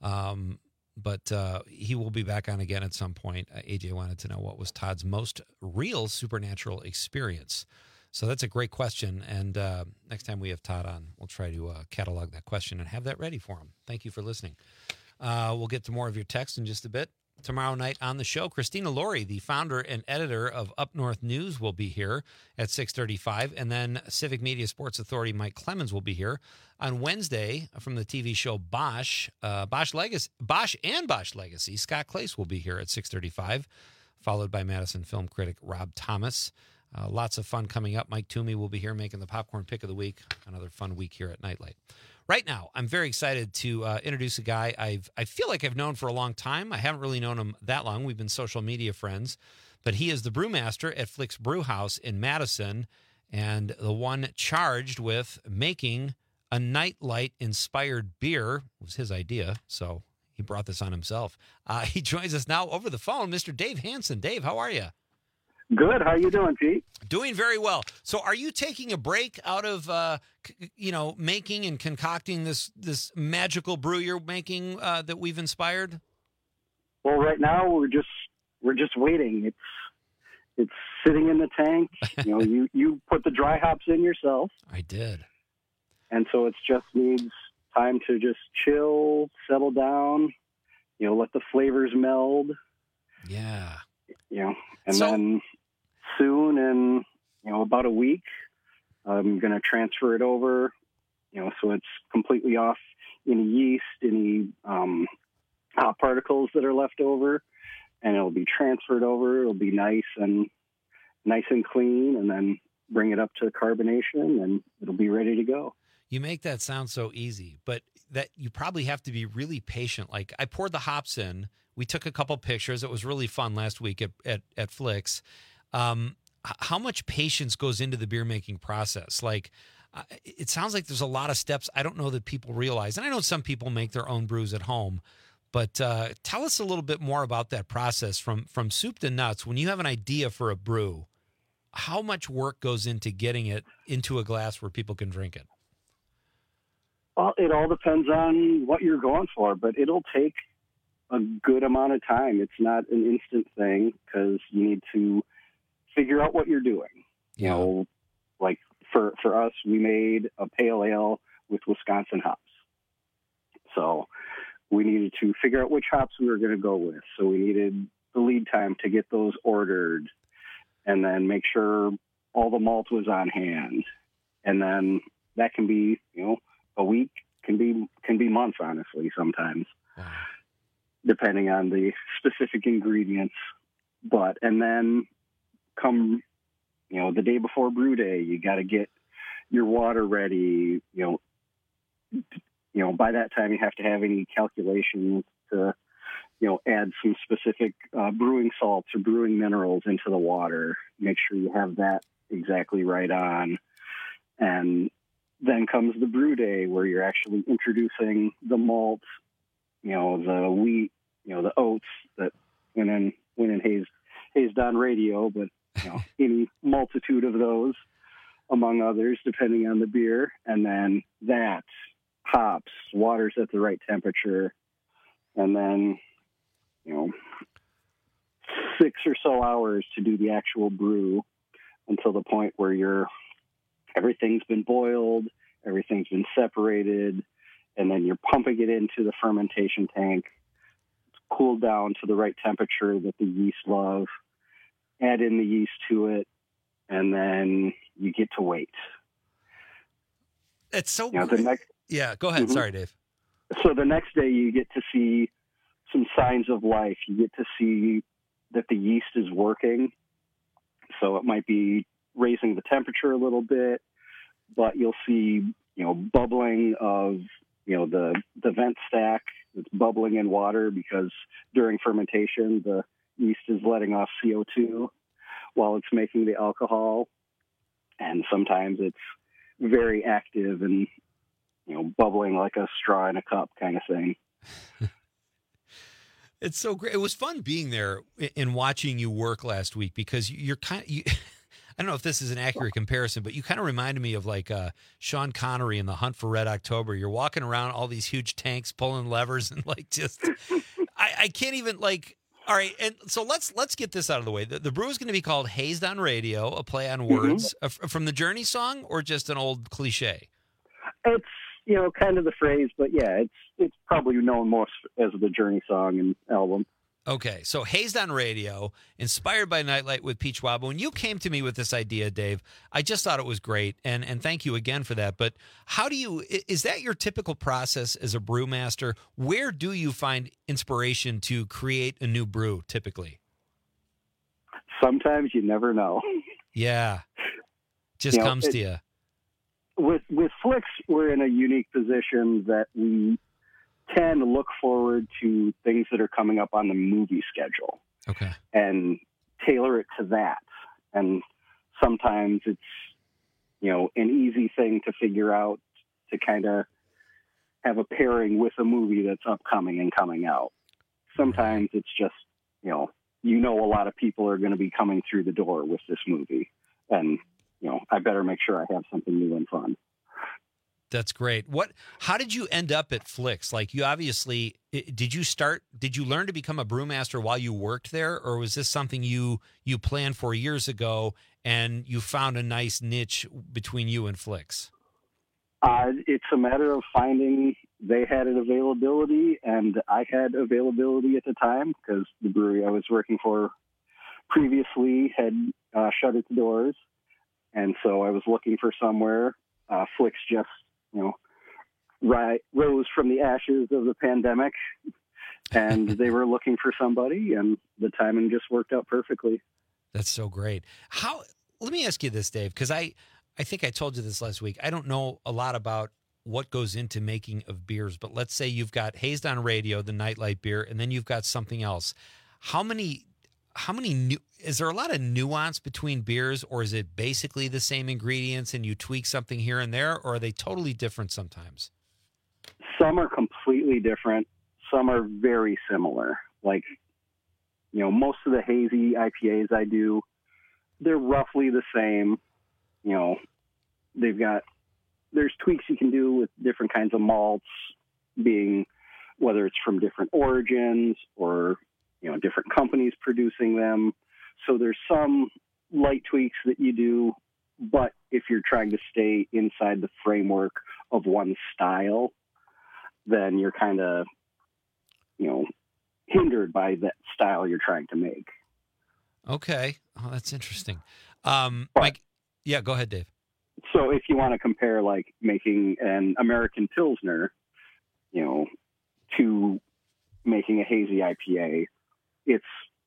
But he will be back on again at some point. AJ wanted to know what was Todd's most real supernatural experience. So that's a great question. And next time we have Todd on, we'll try to catalog that question and have that ready for him. Thank you for listening. We'll get to more of your text in just a bit. Tomorrow night on the show, Christina Laurie, the founder and editor of Up North News, will be here at 6:35. And then Civic Media Sports Authority Mike Clemens will be here on Wednesday from the TV show Bosch. Bosch and Bosch Legacy. Scott Clace will be here at 6:35, followed by Madison film critic Rob Thomas. Lots of fun coming up. Mike Toomey will be here making the popcorn pick of the week. Another fun week here at Nightlight. Right now, I'm very excited to introduce a guy I feel like I've known for a long time. I haven't really known him that long. We've been social media friends. But he is the brewmaster at Flick's Brew House in Madison and the one charged with making a Nightlight-inspired beer. It was his idea, so he brought this on himself. He joins us now over the phone, Mr. Dave Hansen. Dave, how are you? Good. How you doing, Pete? Doing very well. So are you taking a break out of, making and concocting this magical brew you're making that we've inspired? Well, right now we're just waiting. It's sitting in the tank. You put the dry hops in yourself. I did. And so it just needs time to just chill, settle down, let the flavors meld. Yeah. Then soon in, about a week, I'm going to transfer it over, so it's completely off any yeast, any hop particles that are left over, and it'll be transferred over. It'll be nice and clean, and then bring it up to carbonation, and it'll be ready to go. You make that sound so easy, but that you probably have to be really patient. Like, I poured the hops in. We took a couple pictures. It was really fun last week at Flicks. How much patience goes into the beer making process? Like, it sounds like there's a lot of steps I don't know that people realize. And I know some people make their own brews at home, but tell us a little bit more about that process from soup to nuts. When you have an idea for a brew, how much work goes into getting it into a glass where people can drink it? Well, it all depends on what you're going for, but it'll take a good amount of time. It's not an instant thing because you need to figure out what you're doing. Yeah. Like for us, we made a pale ale with Wisconsin hops. So we needed to figure out which hops we were going to go with. So we needed the lead time to get those ordered and then make sure all the malt was on hand. And then that can be, a week, can be months, honestly, sometimes. Wow. Depending on the specific ingredients. And then come, the day before brew day, you got to get your water ready. By that time you have to have any calculations to, add some specific brewing salts or brewing minerals into the water. Make sure you have that exactly right on. And then comes the brew day where you're actually introducing the malt, the wheat, the oats that went in hazed on radio, but any multitude of those, among others, depending on the beer. And then that, hops, water's at the right temperature, and then 6 or so hours to do the actual brew until the point where everything's been boiled, everything's been separated, and then you're pumping it into the fermentation tank, cooled down to the right temperature that the yeast love, add in the yeast to it, and then you get to wait. It's so Yeah, go ahead. Mm-hmm. Sorry, Dave. So the next day you get to see some signs of life. You get to see that the yeast is working. So it might be raising the temperature a little bit, but you'll see, bubbling of, the vent stack that's bubbling in water because during fermentation, the yeast is letting off CO2 while it's making the alcohol. And sometimes it's very active and, bubbling like a straw in a cup kind of thing. It's so great. It was fun being there and watching you work last week because you're I don't know if this is an accurate comparison, but you kind of reminded me of like Sean Connery in The Hunt for Red October. You're walking around all these huge tanks, pulling levers, and like just, I can't even like. All right, and so let's get this out of the way. The brew is going to be called Hazed on Radio, a play on words from the Journey song, or just an old cliche. It's kind of the phrase, but yeah, it's probably known most as the Journey song and album. Okay, so Hazed on Radio, inspired by Nightlight with Peach Waba. When you came to me with this idea, Dave, I just thought it was great, and thank you again for that. But is that your typical process as a brewmaster? Where do you find inspiration to create a new brew, typically? Sometimes you never know. Yeah, just comes to you. With Flix, we're in a unique position that we can look forward to things that are coming up on the movie schedule. Okay. And tailor it to that. And sometimes it's, an easy thing to figure out to kind of have a pairing with a movie that's upcoming and coming out. Sometimes it's just, a lot of people are going to be coming through the door with this movie. And, I better make sure I have something new and fun. That's great. How did you end up at Flix? Like, you obviously, did you learn to become a brewmaster while you worked there, or was this something you planned for years ago and you found a nice niche between you and Flix? It's a matter of finding, they had an availability and I had availability at the time because the brewery I was working for previously had shut its doors. And so I was looking for somewhere. Flix just, rose from the ashes of the pandemic, and they were looking for somebody, and the timing just worked out perfectly. That's so great. Let me ask you this, Dave, because I think I told you this last week. I don't know a lot about what goes into making of beers, but let's say you've got Hazed on Radio, the Nightlight beer, and then you've got something else. Is there a lot of nuance between beers, or is it basically the same ingredients and you tweak something here and there, or are they totally different sometimes? Some are completely different. Some are very similar. Like, most of the hazy IPAs I do, they're roughly the same. There's tweaks you can do with different kinds of malts, being whether it's from different origins or, different companies producing them. So there's some light tweaks that you do, but if you're trying to stay inside the framework of one style, then you're kind of, hindered by that style you're trying to make. Okay. Oh, that's interesting. Yeah, go ahead, Dave. So if you want to compare like making an American Pilsner, to making a hazy IPA, it's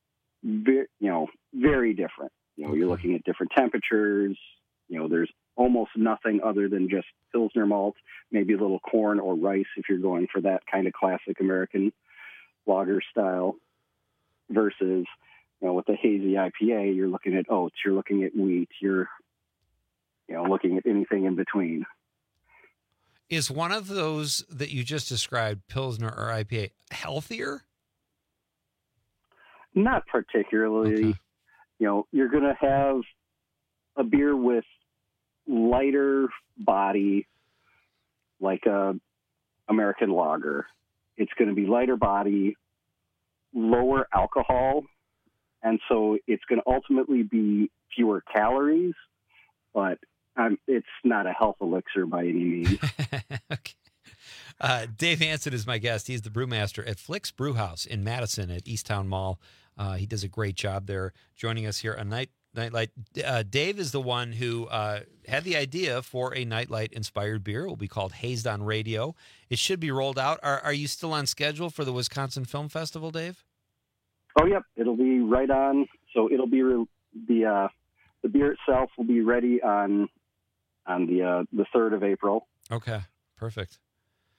very different. You're looking at different temperatures. There's almost nothing other than just Pilsner malt, maybe a little corn or rice if you're going for that kind of classic American lager style. Versus, with the hazy IPA, you're looking at oats, you're looking at wheat, you're looking at anything in between. Is one of those that you just described, Pilsner or IPA, healthier? Not particularly. Okay. You're going to have a beer with lighter body, like a American lager. It's going to be lighter body, lower alcohol, and so it's going to ultimately be fewer calories, but it's not a health elixir by any means. Okay. Dave Hansen is my guest. He's the brewmaster at Flix Brewhouse in Madison at Easttown Mall. He does a great job there. Joining us here on Nightlight. Dave is the one who had the idea for a Nightlight-inspired beer. It will be called Hazed on Radio. It should be rolled out. Are you still on schedule for the Wisconsin Film Festival, Dave? Oh, yep. It'll be right on. So it'll be the beer itself will be ready on the 3rd of April. Okay, perfect.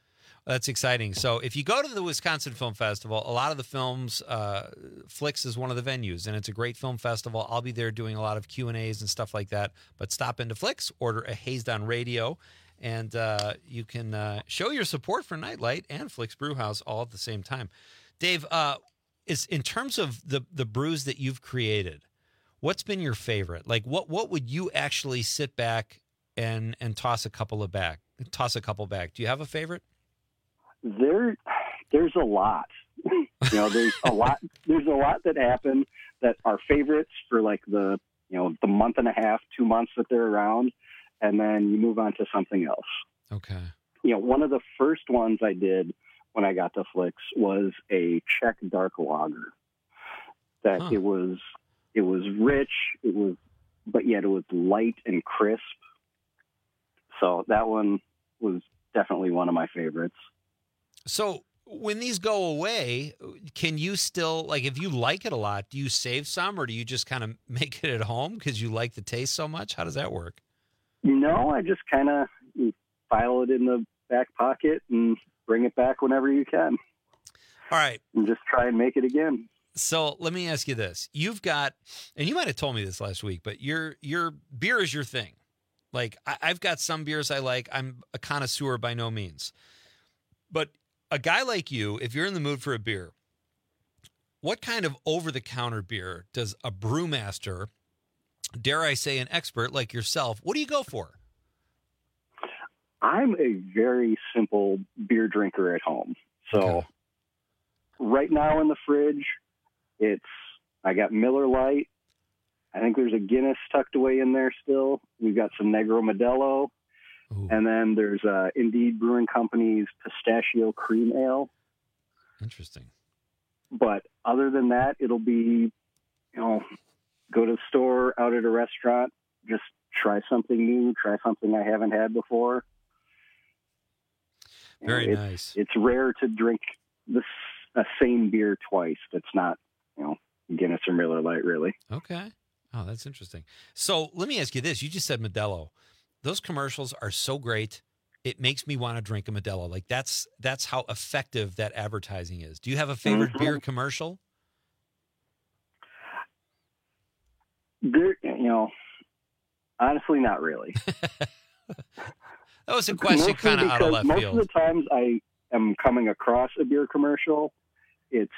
That's exciting. So if you go to the Wisconsin Film Festival, a lot of the films, Flix is one of the venues, and it's a great film festival. I'll be there doing a lot of Q&As and stuff like that. But stop into Flix, order a Hazed on Radio, and you can show your support for Nightlight and Flix Brewhouse all at the same time. Dave, is in terms of the brews that you've created, what's been your favorite? Like, what would you actually sit back and toss a couple back? Do you have a favorite? There's a lot. There's a lot that happen that are favorites for like the month and a half, 2 months that they're around, and then you move on to something else. Okay. One of the first ones I did when I got to Flix was a Czech dark lager. That it was rich, but yet it was light and crisp. So that one was definitely one of my favorites. So when these go away, can you still, like, if you like it a lot, do you save some, or do you just kind of make it at home because you like the taste so much? How does that work? No, I just kind of file it in the back pocket and bring it back whenever you can. All right. And just try and make it again. So let me ask you this. You've got, and you might have told me this last week, but your beer is your thing. Like, I've got some beers I like. I'm a connoisseur by no means. But a guy like you, if you're in the mood for a beer, what kind of over-the-counter beer does a brewmaster, dare I say an expert like yourself, what do you go for? I'm a very simple beer drinker at home. So right now in the fridge, I got Miller Lite. I think there's a Guinness tucked away in there still. We've got some Negro Modelo. Ooh. And then there's Indeed Brewing Company's Pistachio Cream Ale. Interesting. But other than that, it'll be, go to the store, out at a restaurant, just try something new, try something I haven't had before. Very nice. It's rare to drink a same beer twice. That's not, Guinness or Miller Lite, really. Okay. Oh, that's interesting. So let me ask you this. You just said Modelo. Those commercials are so great. It makes me want to drink a Modelo. Like, that's how effective that advertising is. Do you have a favorite beer commercial? There, honestly, not really. That was a question kind of out of left field. Most of the times I am coming across a beer commercial, it's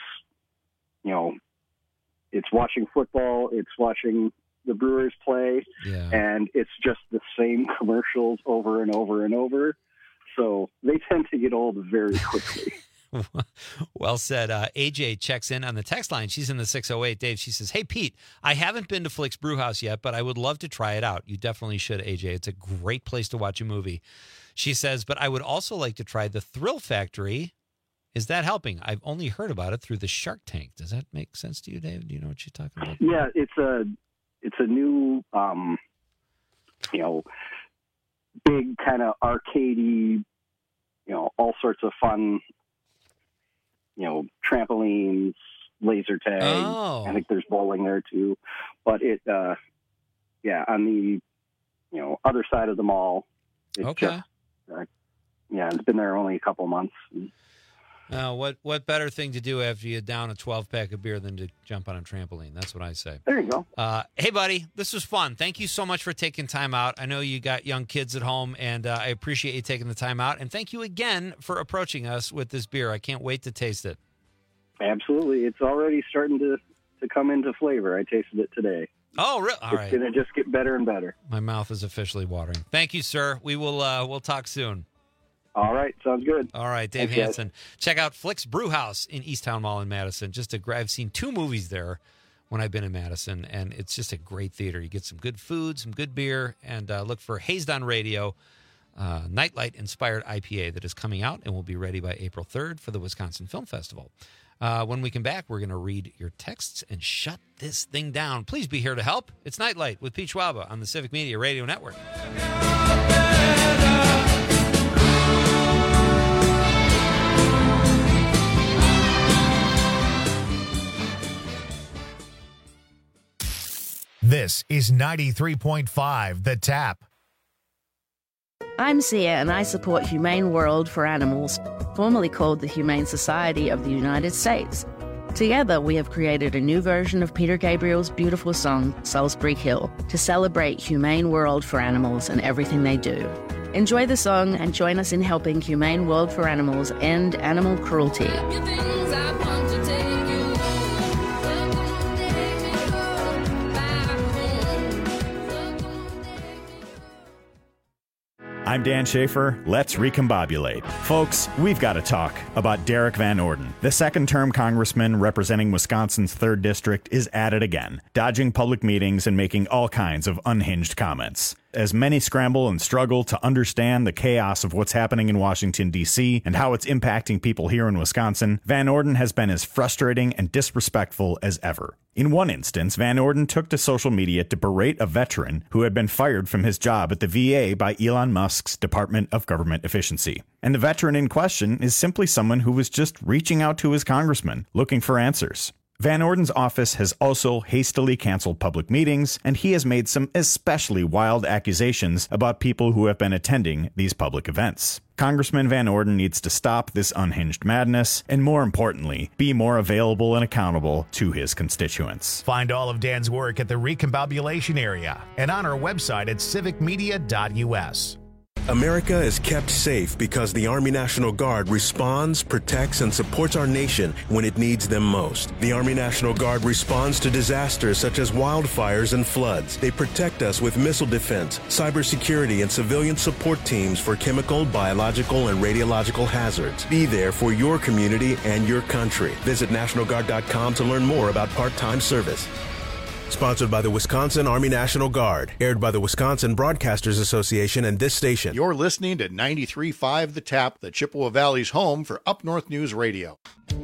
watching football, it's watching the Brewers play, and it's just the same commercials over and over and over. So they tend to get old very quickly. Well said. AJ checks in on the text line. She's in the 608. Dave, she says, "Hey, Pete, I haven't been to Flix Brewhouse yet, but I would love to try it out." You definitely should, AJ. It's a great place to watch a movie. She says, "But I would also like to try the Thrill Factory. Is that helping? I've only heard about it through the Shark Tank." Does that make sense to you, Dave? Do you know what you're talking about? Yeah, it's a new, big kind of arcadey, all sorts of fun, trampolines, laser tag. Oh. I think there's bowling there too. But on the, other side of the mall. Okay. It's been there only a couple months. What better thing to do after you down a 12-pack of beer than to jump on a trampoline? That's what I say. There you go. Hey, buddy, this was fun. Thank you so much for taking time out. I know you got young kids at home, and I appreciate you taking the time out. And thank you again for approaching us with this beer. I can't wait to taste it. Absolutely. It's already starting to come into flavor. I tasted it today. Oh, really? All right. It's going to just get better and better. My mouth is officially watering. Thank you, sir. We will we'll talk soon. All right. Sounds good. All right. Dave Hansen. Check out Flix Brewhouse in Easttown Mall in Madison. I've seen 2 movies there when I've been in Madison, and it's just a great theater. You get some good food, some good beer, and look for Hazed on Radio, Nightlight-inspired IPA that is coming out and will be ready by April 3rd for the Wisconsin Film Festival. When we come back, we're going to read your texts and shut this thing down. Please be here to help. It's Nightlight with Pete Schwaba on the Civic Media Radio Network. This is 93.5 The Tap. I'm Sia, and I support Humane World for Animals, formerly called the Humane Society of the United States. Together, we have created a new version of Peter Gabriel's beautiful song, Salisbury Hill, to celebrate Humane World for Animals and everything they do. Enjoy the song and join us in helping Humane World for Animals end animal cruelty. I'm Dan Schaefer. Let's recombobulate. Folks, we've got to talk about Derek Van Orden. The second-term congressman representing Wisconsin's 3rd District is at it again, dodging public meetings and making all kinds of unhinged comments. As many scramble and struggle to understand the chaos of what's happening in Washington, D.C., and how it's impacting people here in Wisconsin, Van Orden has been as frustrating and disrespectful as ever. In one instance, Van Orden took to social media to berate a veteran who had been fired from his job at the VA by Elon Musk's Department of Government Efficiency. And the veteran in question is simply someone who was just reaching out to his congressman, looking for answers. Van Orden's office has also hastily canceled public meetings, and he has made some especially wild accusations about people who have been attending these public events. Congressman Van Orden needs to stop this unhinged madness, and more importantly, be more available and accountable to his constituents. Find all of Dan's work at the Recombobulation Area and on our website at civicmedia.us. America is kept safe because the Army National Guard responds, protects, and supports our nation when it needs them most. The Army National Guard responds to disasters such as wildfires and floods. They protect us with missile defense, cybersecurity, and civilian support teams for chemical, biological, and radiological hazards. Be there for your community and your country. Visit NationalGuard.com to learn more about part-time service. Sponsored by the Wisconsin Army National Guard. Aired by the Wisconsin Broadcasters Association and this station. You're listening to 93.5 The Tap, the Chippewa Valley's home for Up North News Radio.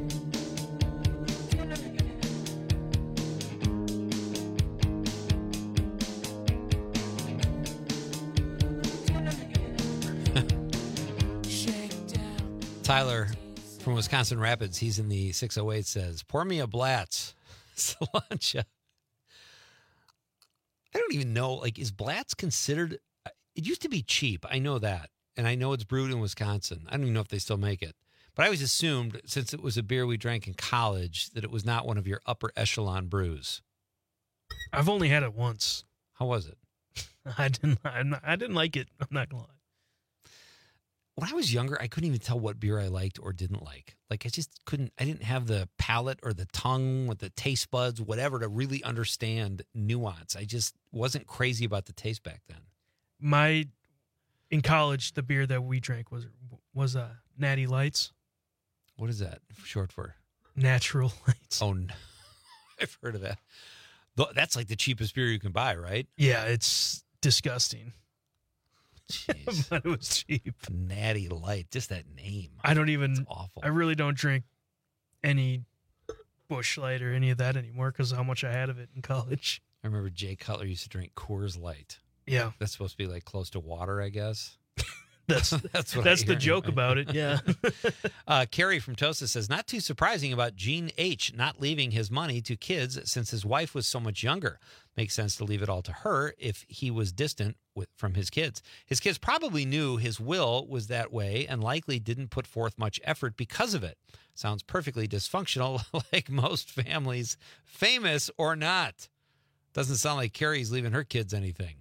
Tyler from Wisconsin Rapids, he's in the 608, says, pour me a Blatz. Cilantro. I don't even know, like, is Blatz considered, it used to be cheap. I know that. And I know it's brewed in Wisconsin. I don't even know if they still make it. But I always assumed, since it was a beer we drank in college, that it was not one of your upper echelon brews. I've only had it once. How was it? I didn't like it. I'm not going to lie. When I was younger, I couldn't even tell what beer I liked or didn't like. Like, I just couldn't, I didn't have the palate or the tongue with the taste buds, whatever, to really understand nuance. I just wasn't crazy about the taste back then. In college, the beer that we drank was Natty Lights. What is that short for? Natural Lights. Oh, no. I've heard of that. That's like the cheapest beer you can buy, right? Yeah, it's disgusting. Jeez. But it was cheap. Natty Light, just that name. It's awful. I really don't drink any Busch Light or any of that anymore because of how much I had of it in college. I remember Jay Cutler used to drink Coors Light. Yeah. That's supposed to be like close to water, I guess. That's the joke about it, yeah. Carrie from Tosa says, not too surprising about Gene H. not leaving his money to kids since his wife was so much younger. Makes sense to leave it all to her if he was distant from his kids. His kids probably knew his will was that way and likely didn't put forth much effort because of it. Sounds perfectly dysfunctional, like most families, famous or not. Doesn't sound like Carrie's leaving her kids anything.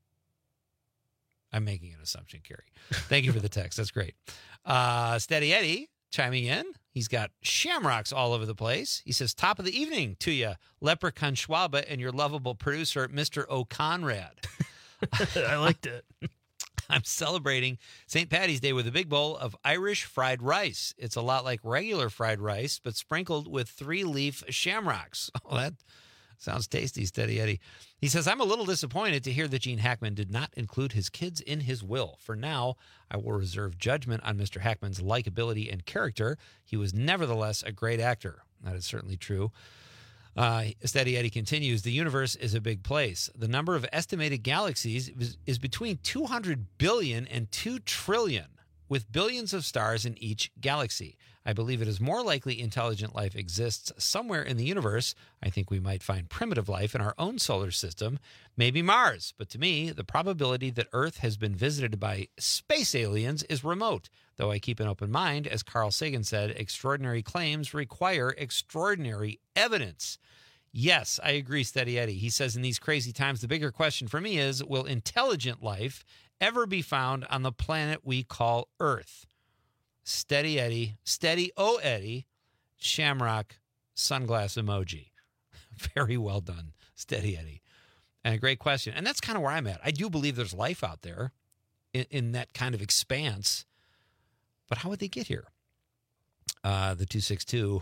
I'm making an assumption, Carrie. Thank you for the text. That's great. Steady Eddie chiming in. He's got shamrocks all over the place. He says, top of the evening to you, Leprechaun Schwabe and your lovable producer, Mr. O'Conrad. I liked it. I'm celebrating St. Paddy's Day with a big bowl of Irish fried rice. It's a lot like regular fried rice, but sprinkled with 3-leaf shamrocks. Oh, that sounds tasty, Steady Eddie. He says, I'm a little disappointed to hear that Gene Hackman did not include his kids in his will. For now, I will reserve judgment on Mr. Hackman's likability and character. He was nevertheless a great actor. That is certainly true. Steady Eddie continues, the universe is a big place. The number of estimated galaxies is between 200 billion and 2 trillion. with billions of stars in each galaxy. I believe it is more likely intelligent life exists somewhere in the universe. I think we might find primitive life in our own solar system, maybe Mars. But to me, the probability that Earth has been visited by space aliens is remote, though I keep an open mind. As Carl Sagan said, extraordinary claims require extraordinary evidence. Yes, I agree, Steady Eddie. He says in these crazy times, the bigger question for me is, will intelligent life ever be found on the planet we call Earth? Steady Eddie, Steady O Eddie, Shamrock, sunglass emoji. Very well done, Steady Eddie. And a great question. And that's kind of where I'm at. I do believe there's life out there in that kind of expanse. But how would they get here? The 262...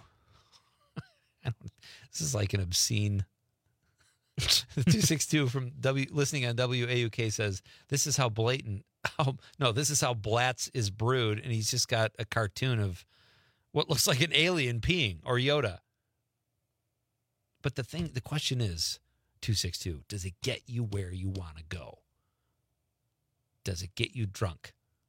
This is like an obscene. The 262 from listening on WAUK says, this is how Blatz is brewed. And he's just got a cartoon of what looks like an alien peeing or Yoda. But the question is, 262, does it get you where you want to go? Does it get you drunk?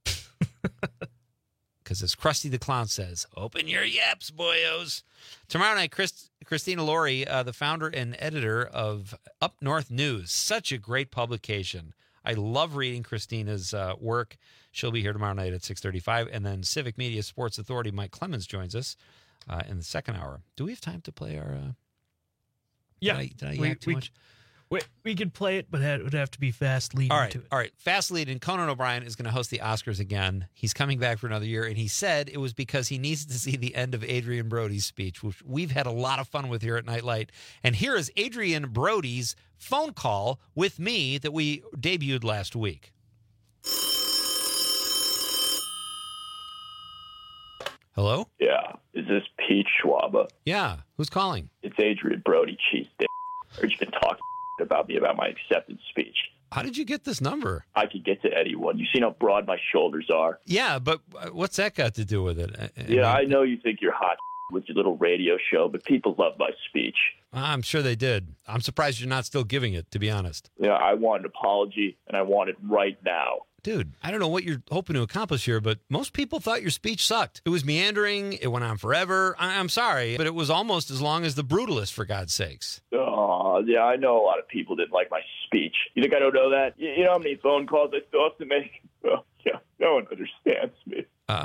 Because as Krusty the Clown says, open your yaps, boyos. Tomorrow night, Christina Laurie, the founder and editor of Up North News. Such a great publication. I love reading Christina's work. She'll be here tomorrow night at 6:35. And then Civic Media Sports Authority, Mike Clemens, joins us in the second hour. Do we have time to play our... Yeah. Did I yak too much? We could play it, but it would have to be fast lead into it. All right. Fast lead. And Conan O'Brien is going to host the Oscars again. He's coming back for another year. And he said it was because he needs to see the end of Adrian Brody's speech, which we've had a lot of fun with here at Nightlight. And here is Adrian Brody's phone call with me that we debuted last week. Hello? Yeah. Is this Pete Schwaba? Yeah. Who's calling? It's Adrian Brody, cheese dick. I heard you've been talking about me about my acceptance speech. How did you get this number? I could get to anyone. You seen how broad my shoulders are? Yeah, but what's that got to do with it? I know you think you're hot with your little radio show, but people love my speech. I'm sure they did. I'm surprised you're not still giving it, to be honest. Yeah, I want an apology, and I want it right now. Dude, I don't know what you're hoping to accomplish here, but most people thought your speech sucked. It was meandering. It went on forever. I'm sorry, but it was almost as long as The Brutalist, for God's sakes. Oh, yeah, I know a lot of people didn't like my speech. You think I don't know that? You know how many phone calls I still have to make? Oh, yeah, no one understands me.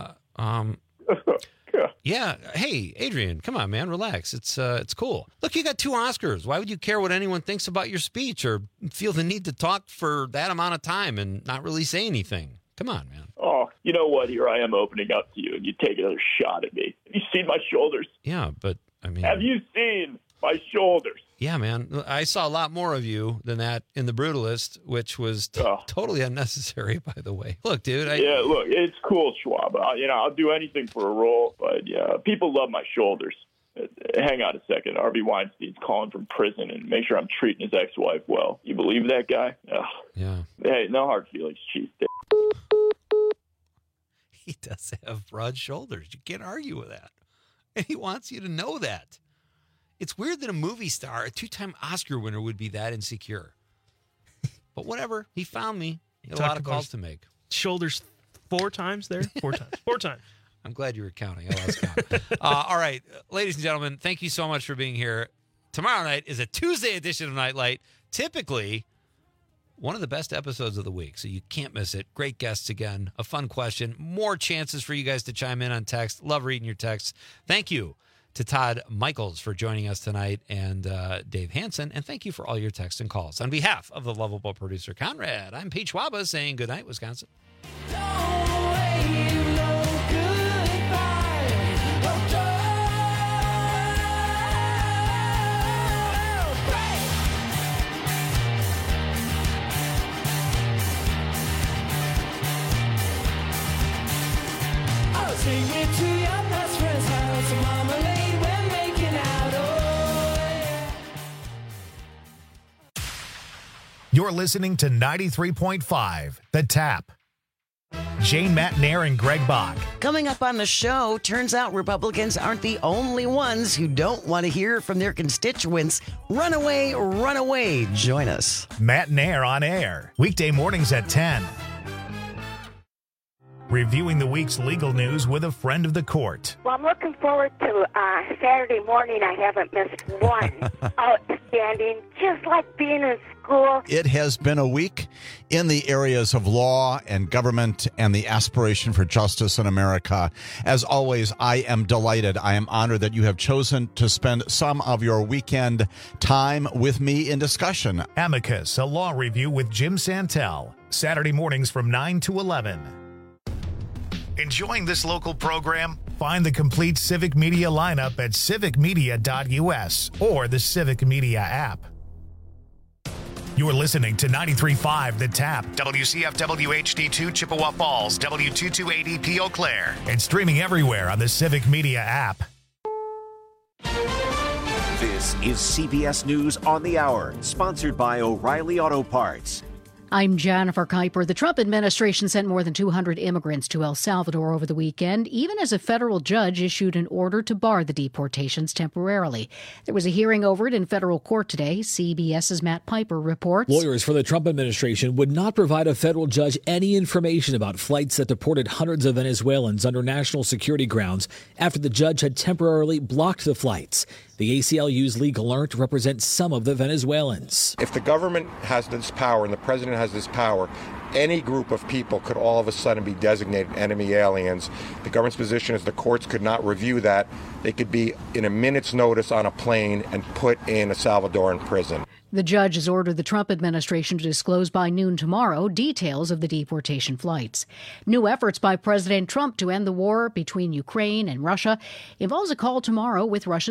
Yeah. Hey, Adrian, come on, man. Relax. It's cool. Look, you got 2 Oscars. Why would you care what anyone thinks about your speech or feel the need to talk for that amount of time and not really say anything? Come on, man. Oh, you know what? Here I am opening up to you, and you take another shot at me. Have you seen my shoulders? Yeah, but, I mean... Have you seen my shoulders? Yeah, man. I saw a lot more of you than that in The Brutalist, which was totally unnecessary, by the way. Look, dude. Yeah, look, it's cool, Schwab. I'll do anything for a role, but yeah, people love my shoulders. Hang on a second. Harvey Weinstein's calling from prison, and make sure I'm treating his ex-wife well. You believe that guy? Ugh. Yeah. Hey, no hard feelings, Chief. He does have broad shoulders. You can't argue with that. And he wants you to know that. It's weird that a movie star, a 2-time Oscar winner, would be that insecure. But whatever. He found me. He had a lot of calls to make. Shoulders 4 times there? 4 times. 4 times. I'm glad you were counting. I lost count. All right. Ladies and gentlemen, thank you so much for being here. Tomorrow night is a Tuesday edition of Nightlight. Typically, one of the best episodes of the week, so you can't miss it. Great guests again. A fun question. More chances for you guys to chime in on text. Love reading your texts. Thank you to Todd Michaels for joining us tonight and Dave Hansen. And thank you for all your texts and calls. On behalf of the lovable producer, Conrad, I'm Pete Schwaba saying good night, Wisconsin. Take me to your best friend's house, marmalade, we're making out, oh yeah. You're listening to 93.5 The Tap. Jane Matnair and Greg Bach. Coming up on the show, turns out Republicans aren't the only ones who don't want to hear from their constituents. Run away, run away. Join us. Matnair on air. Weekday mornings at 10. reviewing the week's legal news with a friend of the court. Well, I'm looking forward to Saturday morning. I haven't missed one. Outstanding, just like being in school. It has been a week in the areas of law and government and the aspiration for justice in America. As always, I am delighted. I am honored that you have chosen to spend some of your weekend time with me in discussion. Amicus, a law review with Jim Santel. Saturday mornings from 9 to 11. Enjoying this local program? Find the complete Civic Media lineup at civicmedia.us or the Civic Media app. You're listening to 93.5 The Tap, WCFW HD2 Chippewa Falls, W228EP Eau Claire, and streaming everywhere on the Civic Media app. This is CBS News on the Hour, sponsored by O'Reilly Auto Parts. I'm Jennifer Kuiper. The Trump administration sent more than 200 immigrants to El Salvador over the weekend, even as a federal judge issued an order to bar the deportations temporarily. There was a hearing over it in federal court today. CBS's Matt Piper reports. Lawyers for the Trump administration would not provide a federal judge any information about flights that deported hundreds of Venezuelans under national security grounds after the judge had temporarily blocked the flights. The ACLU's legal alert represents some of the Venezuelans. If the government has this power and the president has this power, any group of people could all of a sudden be designated enemy aliens. The government's position is the courts could not review that. They could be in a minute's notice on a plane and put in a Salvadoran prison. The judge has ordered the Trump administration to disclose by noon tomorrow details of the deportation flights. New efforts by President Trump to end the war between Ukraine and Russia involves a call tomorrow with Russia's